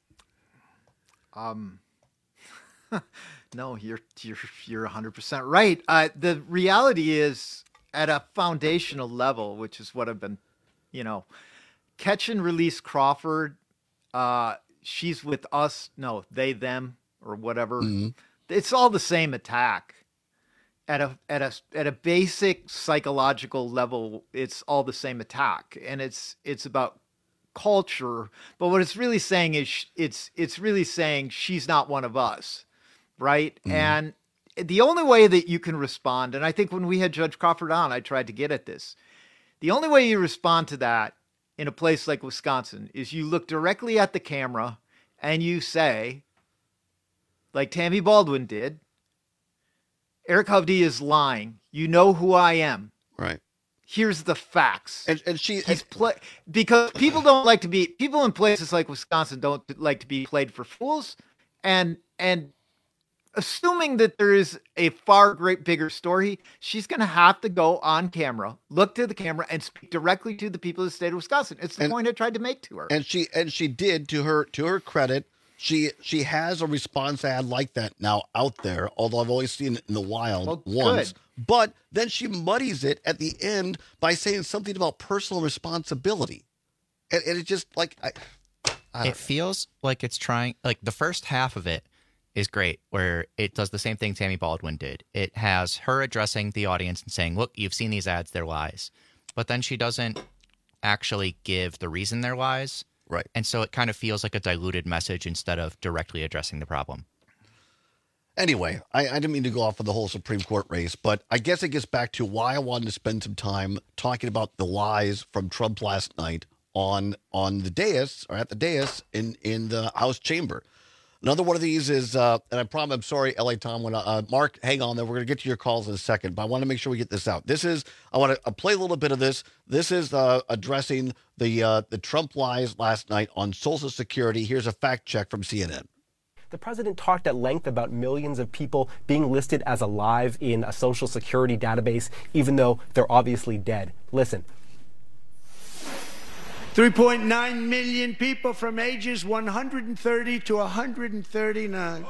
No, you're 100% right. The reality is, at a foundational level, which is what I've been, catch and release Crawford she's with us. No, they, them, or whatever. Mm-hmm. It's all the same attack. At a basic psychological level, it's all the same attack, and it's about culture. But what it's really saying is it's really saying she's not one of us, right? Mm-hmm. And the only way that you can respond, and I think when we had Judge Crawford on, I tried to get at this. The only way you respond to that in a place like Wisconsin is you look directly at the camera and you say, like Tammy Baldwin did, Eric Hovde is lying. You know who I am. Right. Here's the facts. And because people don't like to be, people in places like Wisconsin don't like to be played for fools. And assuming that there is a far bigger story, she's going to have to go on camera, look to the camera, and speak directly to the people of the state of Wisconsin. It's the point I tried to make to her. And she did, to her credit. She has a response ad like that now out there, although I've only seen it in the wild once. Good. But then she muddies it at the end by saying something about personal responsibility. And it just, like, it feels like it's trying, like the first half of it is great, where it does the same thing Tammy Baldwin did. It has her addressing the audience and saying, look, you've seen these ads, they're lies. But then she doesn't actually give the reason they're lies. Right. And so it kind of feels like a diluted message instead of directly addressing the problem. Anyway, I didn't mean to go off of the whole Supreme Court race, but I guess it gets back to why I wanted to spend some time talking about the lies from Trump last night on the dais, or at the dais in the House chamber. Another one of these is, and I promise, I'm sorry, LA Tom, when Mark, hang on there. We're going to get to your calls in a second, but I want to make sure we get this out. I want to play a little bit of this. This is addressing the Trump lies last night on Social Security. Here's a fact check from CNN. The president talked at length about millions of people being listed as alive in a Social Security database, even though they're obviously dead. Listen. 3.9 million people from ages 130 to 139.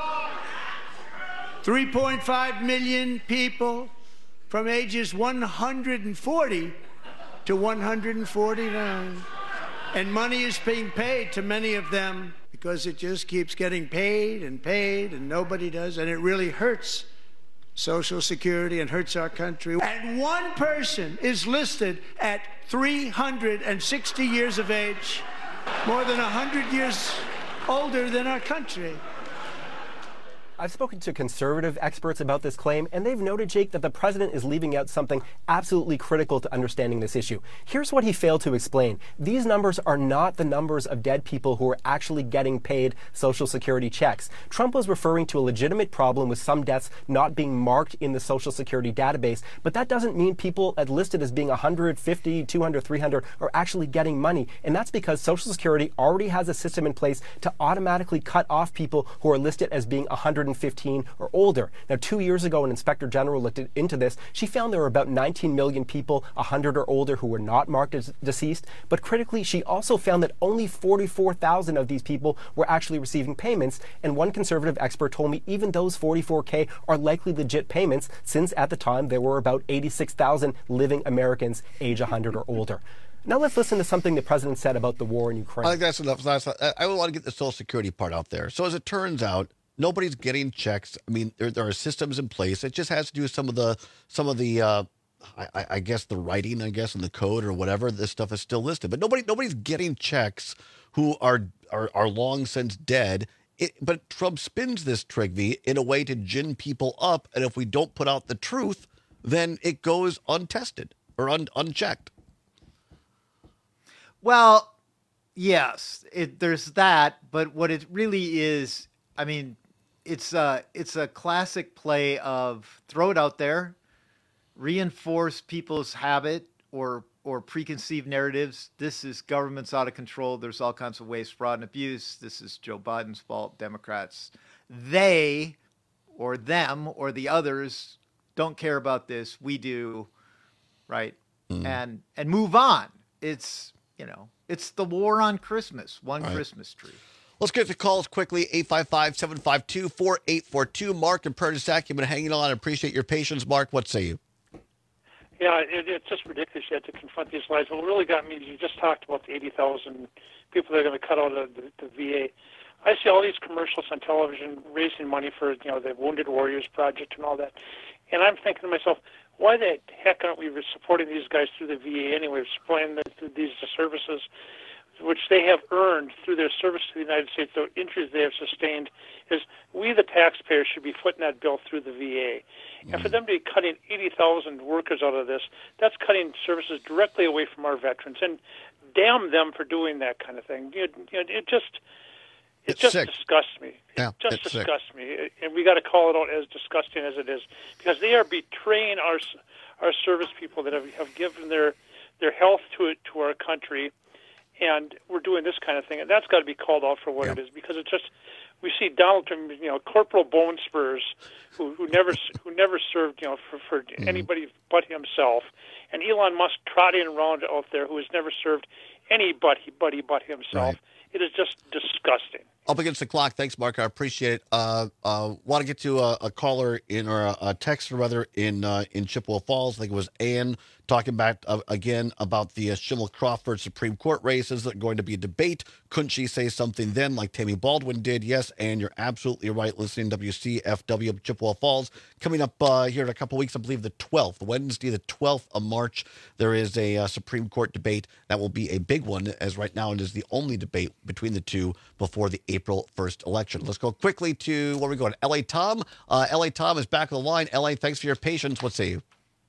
3.5 million people from ages 140 to 149. And money is being paid to many of them because it just keeps getting paid and nobody does. And it really hurts Social Security and hurts our country. And one person is listed at 360 years of age, more than 100 years older than our country. I've spoken to conservative experts about this claim, and they've noted, Jake, that the president is leaving out something absolutely critical to understanding this issue. Here's what he failed to explain. These numbers are not the numbers of dead people who are actually getting paid Social Security checks. Trump was referring to a legitimate problem with some deaths not being marked in the Social Security database, but that doesn't mean people listed as being 150, 200, 300 are actually getting money, and that's because Social Security already has a system in place to automatically cut off people who are listed as being 115 or older. Now, 2 years ago, an inspector general looked into this. She found there were about 19 million people 100 or older who were not marked as deceased. But critically, she also found that only 44,000 of these people were actually receiving payments. And one conservative expert told me even those 44K are likely legit payments, since at the time there were about 86,000 living Americans age 100 or older. Now let's listen to something the president said about the war in Ukraine. I think that's enough. I want to get the Social Security part out there. So as it turns out, nobody's getting checks. I mean, there are systems in place. It just has to do with some of the I guess the writing, I guess, in the code or whatever. This stuff is still listed, but nobody's getting checks who are long since dead. But Trump spins this, Trigby, in a way to gin people up, and if we don't put out the truth, then it goes untested or unchecked. Well, yes, there's that, but what it really is, I mean, it's a classic play of throw it out there, reinforce people's habit or preconceived narratives. This is government's out of control. There's all kinds of waste, fraud, and abuse. This is Joe Biden's fault. Democrats, they or them or the others don't care about this. We do, right? And move on. It's, it's the war on Christmas. One right. Christmas tree. Let's get the calls quickly. 855-752-4842. Mark and Prairie du Sac, you've been hanging on. I appreciate your patience. Mark, what say you? Yeah, it's just ridiculous you had to confront these lies. What really got me is you just talked about the 80,000 people that are going to cut out of the VA. I see all these commercials on television raising money for the Wounded Warriors Project and all that, and I'm thinking to myself, why the heck aren't we supporting these guys through the VA anyway, supporting these services which they have earned through their service to the United States, the injuries they have sustained, is we, the taxpayers, should be footing that bill through the VA. And for them to be cutting 80,000 workers out of this, that's cutting services directly away from our veterans. And damn them for doing that kind of thing. It just disgusts me. Yeah, it just disgusts me. And we got to call it out as disgusting as it is, because they are betraying our service people that have given their health to our country. And we're doing this kind of thing, and that's got to be called out for what it is, because it's just, we see Donald Trump, Corporal Bone Spurs, who never served, for anybody but himself, and Elon Musk trotting around out there who has never served anybody but himself. Right. It is just disgusting. Up against the clock. Thanks, Mark. I appreciate it. Want to get to a caller or a texter rather in Chippewa Falls. I think it was Ann talking about again about the Schimel Crawford Supreme Court races that are going to be a debate. Couldn't she say something then like Tammy Baldwin did? Yes, and you're absolutely right. Listening to WCFW of Chippewa Falls. Coming up here in a couple weeks, I believe the 12th, Wednesday the 12th of March, there is a Supreme Court debate. That will be a big one, as right now it is the only debate between the two before the April 1st election. Let's go quickly to where we going. L.A. Tom. L.A. Tom is back on the line. L.A., thanks for your patience. What say you?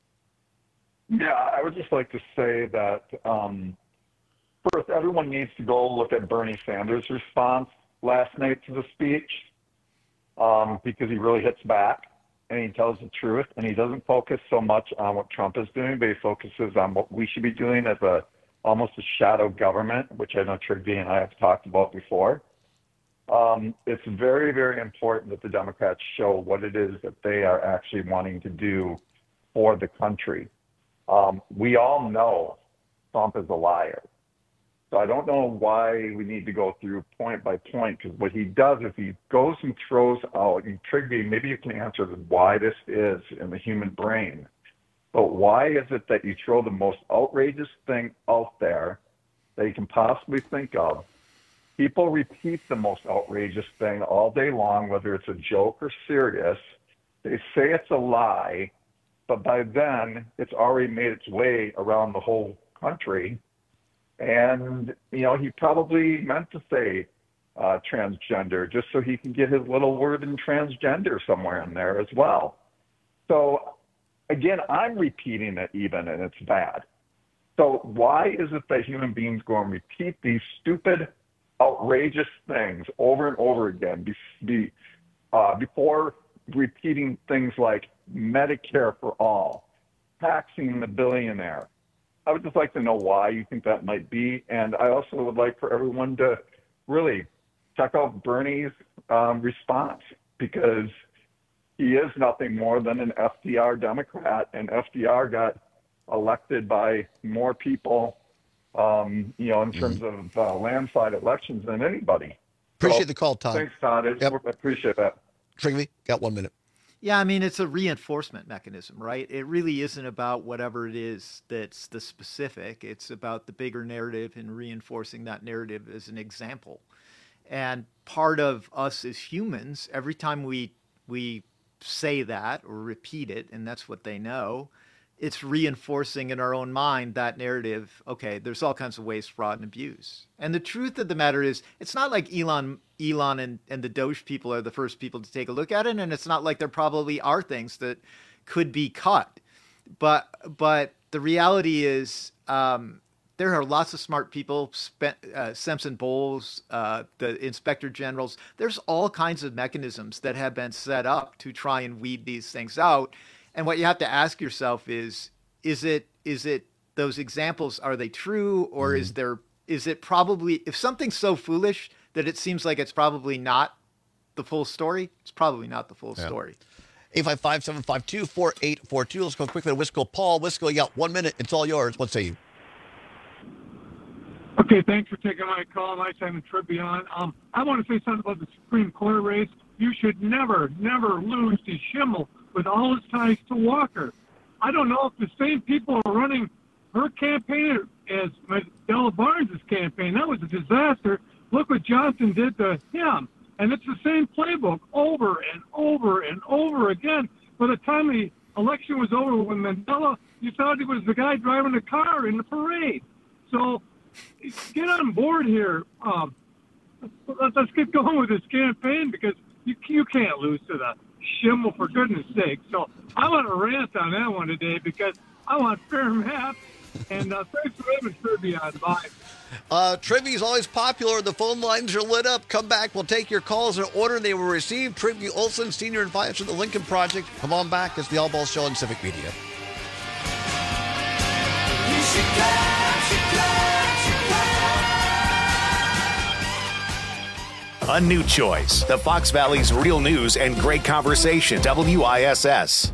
Yeah, I would just like to say that first, everyone needs to go look at Bernie Sanders' response last night to the speech because he really hits back and he tells the truth, and he doesn't focus so much on what Trump is doing, but he focuses on what we should be doing as almost a shadow government, which I know Trigby and I have talked about before. It's very, very important that the Democrats show what it is that they are actually wanting to do for the country. We all know Trump is a liar. So I don't know why we need to go through point by point, because what he does is he goes and throws out, and Trigby, maybe you can answer why this is in the human brain, but why is it that you throw the most outrageous thing out there that you can possibly think of? People repeat the most outrageous thing all day long, whether it's a joke or serious. They say it's a lie, but by then it's already made its way around the whole country. And, he probably meant to say transgender just so he can get his little word in transgender somewhere in there as well. So, again, I'm repeating it even, and it's bad. So why is it that human beings go and repeat these stupid, outrageous things over and over again before repeating things like Medicare for all, taxing the billionaire? I would just like to know why you think that might be. And I also would like for everyone to really check out Bernie's response, because he is nothing more than an FDR Democrat, and FDR got elected by more people, in terms of landslide elections than anybody. Appreciate the call, Todd. Thanks, Todd. I appreciate that. Trigby, got 1 minute. Yeah, I mean, it's a reinforcement mechanism, right? It really isn't about whatever it is that's the specific. It's about the bigger narrative and reinforcing that narrative as an example. And part of us as humans, every time we say that or repeat it, and that's what they know, it's reinforcing in our own mind that narrative. Okay, there's all kinds of waste, fraud, and abuse. And the truth of the matter is, it's not like Elon and the Doge people are the first people to take a look at it, and it's not like there probably are things that could be cut. But the reality is, there are lots of smart people, Simpson Bowles, the inspector generals. There's all kinds of mechanisms that have been set up to try and weed these things out. And what you have to ask yourself is it those examples, are they true, or is it probably, if something's so foolish that it seems like it's probably not the full story, it's probably not the full story. 855-752-4842. Let's go quickly to Wisco. Paul, Wisco, you got 1 minute. It's all yours. What say you? Okay, thanks for taking my call. Nice having Tribby on. I want to say something about the Supreme Court race. You should never lose to Schimel with all his ties to Walker. I don't know if the same people are running her campaign as Mandela Barnes' campaign. That was a disaster. Look what Johnson did to him. And it's the same playbook over and over and over again. By the time the election was over with Mandela, you thought he was the guy driving the car in the parade. So get on board here. Let's get going with this campaign, because you can't lose to the Schimmel, for goodness sake. So I want to rant on that one today, because I want fair math. And thanks for having trivia on. Bye. Trivia is always popular. The phone lines are lit up. Come back. We'll take your calls in order they were received. Trivia Olson, Senior Advisor of the Lincoln Project. Come on back. It's the All Ball Show on Civic Media. A new choice. The Fox Valley's real news and great conversation. WISS.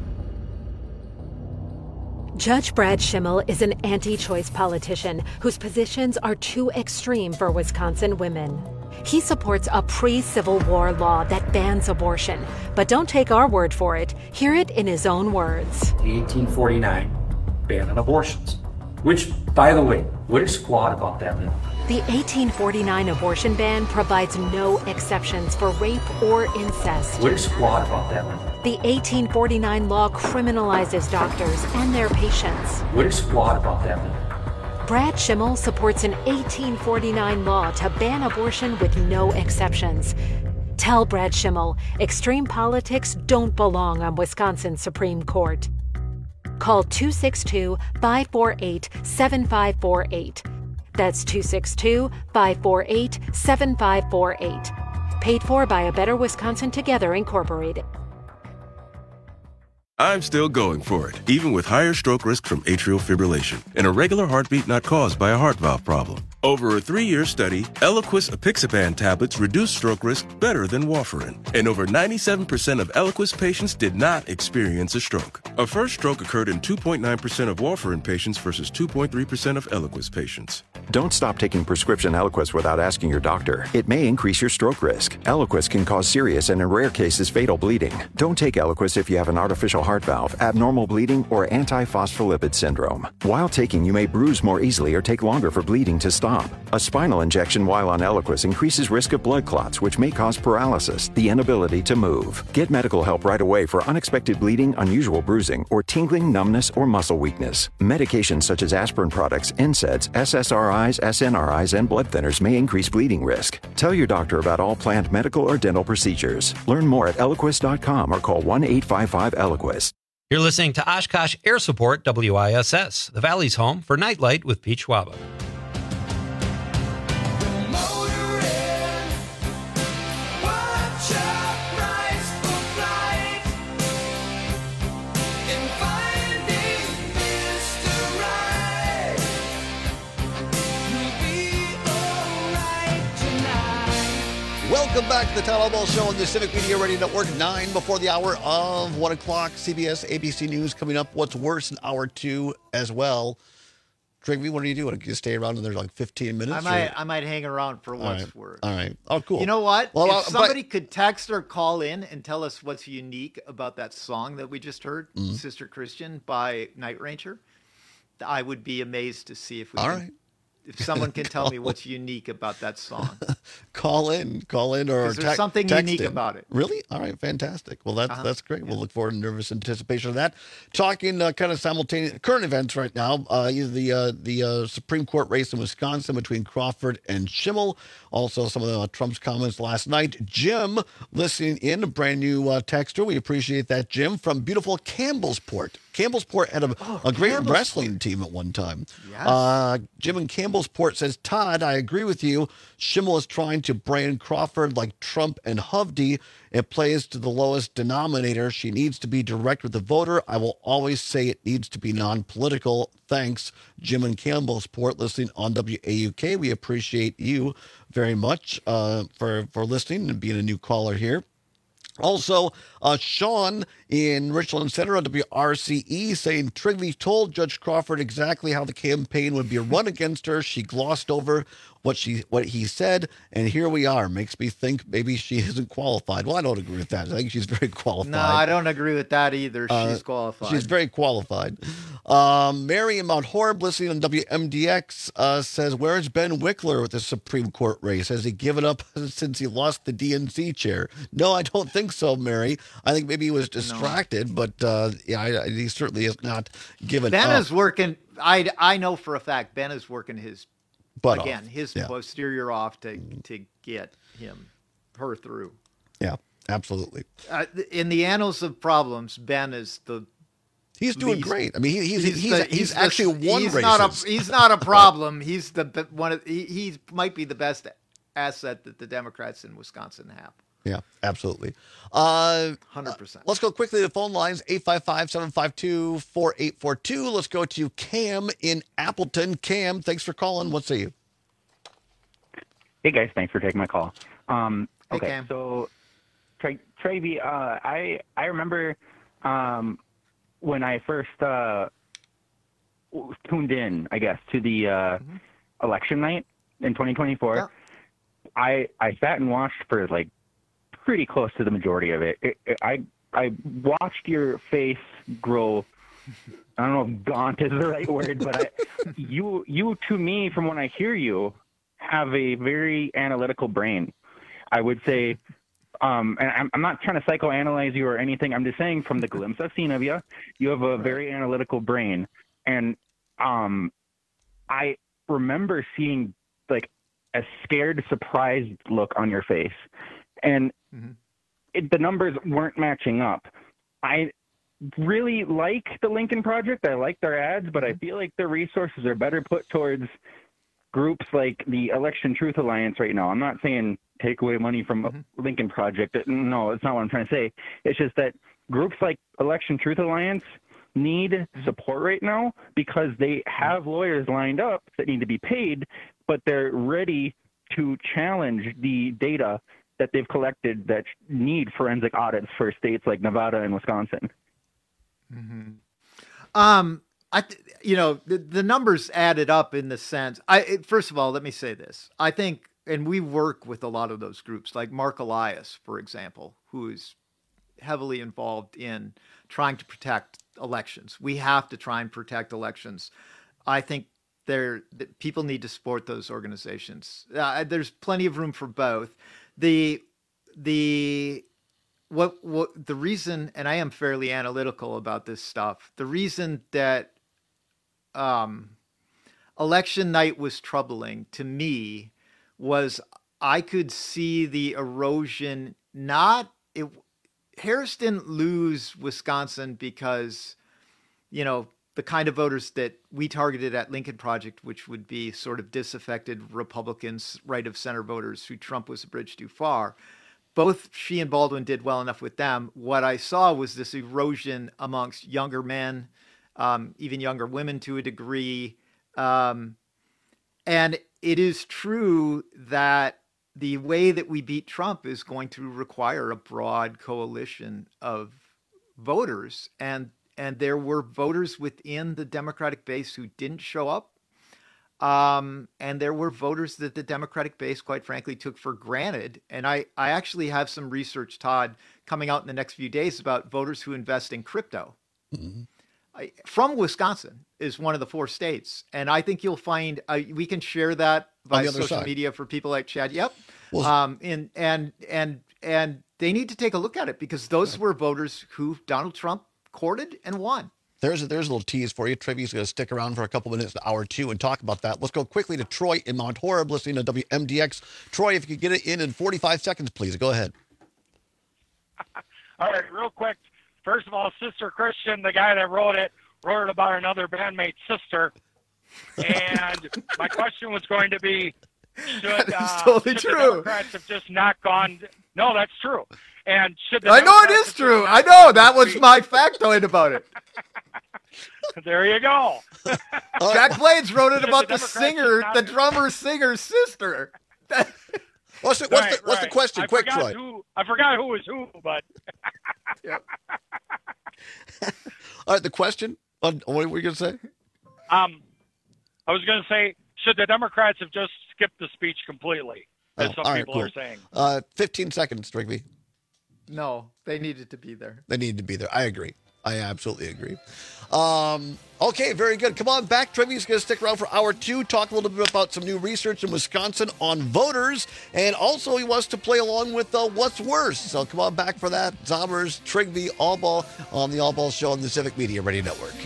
Judge Brad Schimmel is an anti-choice politician whose positions are too extreme for Wisconsin women. He supports a pre-Civil War law that bans abortion. But don't take our word for it. Hear it in his own words. The 1849 ban on abortions, which, by the way, wouldn't squat about that. The 1849 abortion ban provides no exceptions for rape or incest. Wouldn't squat about that. The 1849 law criminalizes doctors and their patients. Wouldn't squat about that. Brad Schimmel supports an 1849 law to ban abortion with no exceptions. Tell Brad Schimmel, extreme politics don't belong on Wisconsin's Supreme Court. Call 262-548-7548. That's 262-548-7548. Paid for by A Better Wisconsin Together, Incorporated. I'm still going for it, even with higher stroke risk from atrial fibrillation, an irregular heartbeat not caused by a heart valve problem. Over a 3-year study, Eliquis apixaban tablets reduce stroke risk better than warfarin, and over 97% of Eliquis patients did not experience a stroke. A first stroke occurred in 2.9% of warfarin patients versus 2.3% of Eliquis patients. Don't stop taking prescription Eliquis without asking your doctor. It may increase your stroke risk. Eliquis can cause serious and in rare cases fatal bleeding. Don't take Eliquis if you have an artificial heart valve, abnormal bleeding, or antiphospholipid syndrome. While taking, you may bruise more easily or take longer for bleeding to stop. A spinal injection while on Eliquis increases risk of blood clots, which may cause paralysis, the inability to move. Get medical help right away for unexpected bleeding, unusual bruising, or tingling, numbness, or muscle weakness. Medications such as aspirin products, NSAIDs, SSRIs, SNRIs, and blood thinners may increase bleeding risk. Tell your doctor about all planned medical or dental procedures. Learn more at Eliquis.com or call 1-855-ELIQUIS. You're listening to Oshkosh Air Support, WISS, the Valley's home for Nightlight with Pete Schwaba. Welcome back to the Town Hall Ball Show on the Civic Media Radio Network. 9 before the hour of 1 o'clock. CBS, ABC News coming up. What's worse in hour 2 as well. Trigby, what do you do? Want to stay around and there's like 15 minutes? I might hang around for what's worse. All right. Oh, cool. You know what? Well, if somebody could text or call in and tell us what's unique about that song that we just heard, Sister Christian by Night Ranger, I would be amazed to see if we if someone can tell me what's unique about that song. Call in or there's something unique about it. Really? All right, fantastic. Well, that's great. Yeah. We'll look forward to nervous anticipation of that. Talking kind of simultaneous current events right now. The Supreme Court race in Wisconsin between Crawford and Schimmel. Also, some of Trump's comments last night. Jim, listening in, a brand new texter. We appreciate that, Jim, from beautiful Campbellsport. Campbellsport had a great wrestling team at one time. Yes. Jim in Campbellsport says, Todd, I agree with you. Schimmel is trying to brand Crawford like Trump and Hovde. It plays to the lowest denominator. She needs to be direct with the voter. I will always say it needs to be non-political. Thanks, Jim in Campbellsport, listening on WAUK. We appreciate you very much for listening and being a new caller here. Also, Sean in Richland Center on WRCE saying Trigby told Judge Crawford exactly how the campaign would be run against her. She glossed over what he said, and here we are. Makes me think maybe she isn't qualified. Well, I don't agree with that. I think she's very qualified. No, I don't agree with that either. She's qualified. She's very qualified. Mary in Mount Horeb, listening on WMDX, says, where's Ben Wickler with the Supreme Court race? Has he given up since he lost the DNC chair? No, I don't think so, Mary. I think maybe he was distracted, but he certainly has not given Ben up. is working. I know for a fact Ben is working his butt again, off. his posterior off to get her through. Yeah, absolutely. In the annals of problems, Ben is He's doing great. I mean, he's actually won races. He's not a problem. He's he might be the best asset that the Democrats in Wisconsin have. Yeah, absolutely. 100%. Let's go quickly to the phone lines, 855-752-4842. Let's go to Cam in Appleton. Cam, thanks for calling. What say you? Hey, guys. Thanks for taking my call. Hey, okay, Cam. So, Travy, I remember when I first tuned in, I guess, to the election night in 2024, yeah. I sat and watched for like pretty close to the majority of it. I watched your face grow. I don't know if gaunt is the right word, but you to me, from when I hear you, have a very analytical brain. I would say, and I'm not trying to psychoanalyze you or anything. I'm just saying, from the glimpse I've seen of you, you have a very analytical brain. And I remember seeing like a scared, surprised look on your face. And the numbers weren't matching up. I really like the Lincoln Project. I like their ads, but I feel like their resources are better put towards groups like the Election Truth Alliance right now. I'm not saying take away money from Lincoln Project. No, it's not what I'm trying to say. It's just that groups like Election Truth Alliance need support right now because they have lawyers lined up that need to be paid, but they're ready to challenge the data that they've collected that need forensic audits for states like Nevada and Wisconsin. The numbers added up in the sense. First of all, let me say this. I think, and we work with a lot of those groups, like Mark Elias, for example, who is heavily involved in trying to protect elections. We have to try and protect elections. I think people need to support those organizations. There's plenty of room for both. The reason, and I am fairly analytical about this stuff, the reason that election night was troubling to me was I could see the erosion. Harris didn't lose Wisconsin because, the kind of voters that we targeted at Lincoln Project, which would be sort of disaffected Republicans, right of center voters who Trump was a bridge too far. Both she and Baldwin did well enough with them. What I saw was this erosion amongst younger men, even younger women to a degree. And it is true that the way that we beat Trump is going to require a broad coalition of voters. And there were voters within the Democratic base who didn't show up. And there were voters that the Democratic base, quite frankly, took for granted. And I actually have some research, Todd, coming out in the next few days about voters who invest in crypto. From Wisconsin is one of the 4 states. And I think you'll find we can share that via social media for people like Chad. Yep. Well, and they need to take a look at it because those were voters who Donald Trump courted and won. There's a little tease for you. Trivia's going to stick around for a couple minutes, an hour or two, and talk about that. Let's go quickly to Troy in Mount Horeb, listening to WMDX. Troy, if you could get it in 45 seconds, please. Go ahead. All right, real quick. First of all, Sister Christian, the guy that wrote it about another bandmate's sister. And my question was going to be, should the Democrats have just not gone? No, that's true. And I know it is true. I know. That was my factoid about it. There you go. Jack Blades wrote it about the drummer singer's sister. What's the question? Quick, Troy. I forgot who was who, but. All right, the question. What were you going to say? I was going to say, should the Democrats have just skipped the speech completely, as some people are saying? 15 seconds, Strigby. No, they needed to be there. They needed to be there. I agree. I absolutely agree. Okay, very good. Come on back. Trivia's going to stick around for hour 2, talk a little bit about some new research in Wisconsin on voters, and also he wants to play along with What's Worse. So come on back for that. Zombers, Trigby, All Ball on the All Ball Show on the Civic Media Radio Network.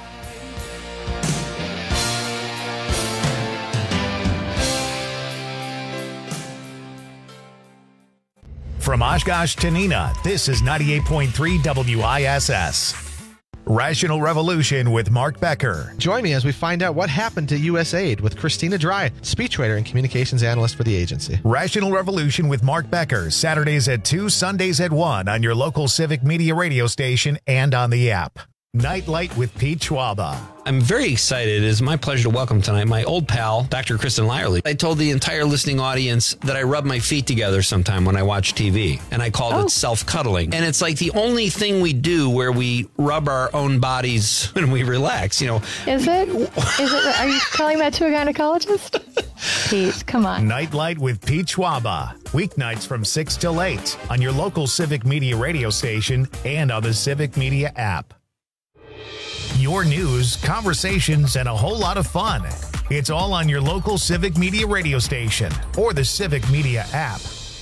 From Oshkosh to Neenah, this is 98.3 WISS. Rational Revolution with Mark Becker. Join me as we find out what happened to USAID with Christina Dry, speechwriter and communications analyst for the agency. Rational Revolution with Mark Becker, Saturdays at 2, Sundays at 1 on your local Civic Media radio station and on the app. Nightlight with Pete Schwaba. I'm very excited. It is my pleasure to welcome tonight my old pal, Dr. Kristen Lyerly. I told the entire listening audience that I rub my feet together sometime when I watch TV, and I called it self-cuddling. And it's like the only thing we do where we rub our own bodies when we relax, you know. Is it? Are you telling that to a gynecologist? Pete, come on. Nightlight with Pete Schwaba. Weeknights from 6 till 8 on your local Civic Media radio station and on the Civic Media app. Your news, conversations, and a whole lot of fun. It's all on your local Civic Media radio station or the Civic Media app.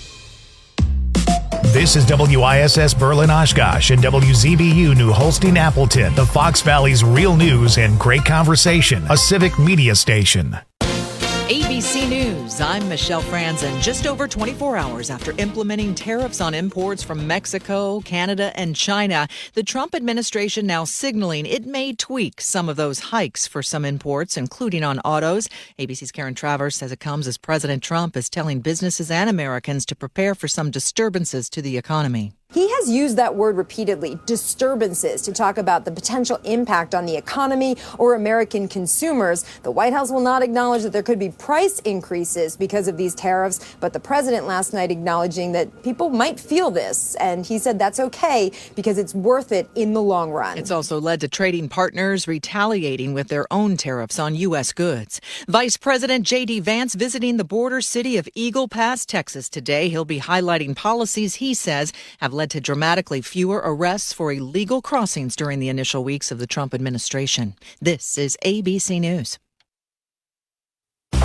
This is WISS Berlin Oshkosh and WZBU New Holstein Appleton, the Fox Valley's real news and great conversation, a Civic Media station. ABC News, I'm Michelle Franzen. Just over 24 hours after implementing tariffs on imports from Mexico, Canada, and China, the Trump administration now signaling it may tweak some of those hikes for some imports, including on autos. ABC's Karen Travers says it comes as President Trump is telling businesses and Americans to prepare for some disturbances to the economy. He has used that word repeatedly, disturbances, to talk about the potential impact on the economy or American consumers. The White House will not acknowledge that there could be price increases because of these tariffs, but the president last night acknowledging that people might feel this. And he said that's okay because it's worth it in the long run. It's also led to trading partners retaliating with their own tariffs on U.S. goods. Vice President J.D. Vance visiting the border city of Eagle Pass, Texas today. He'll be highlighting policies he says have led to dramatically fewer arrests for illegal crossings during the initial weeks of the Trump administration. This is ABC News.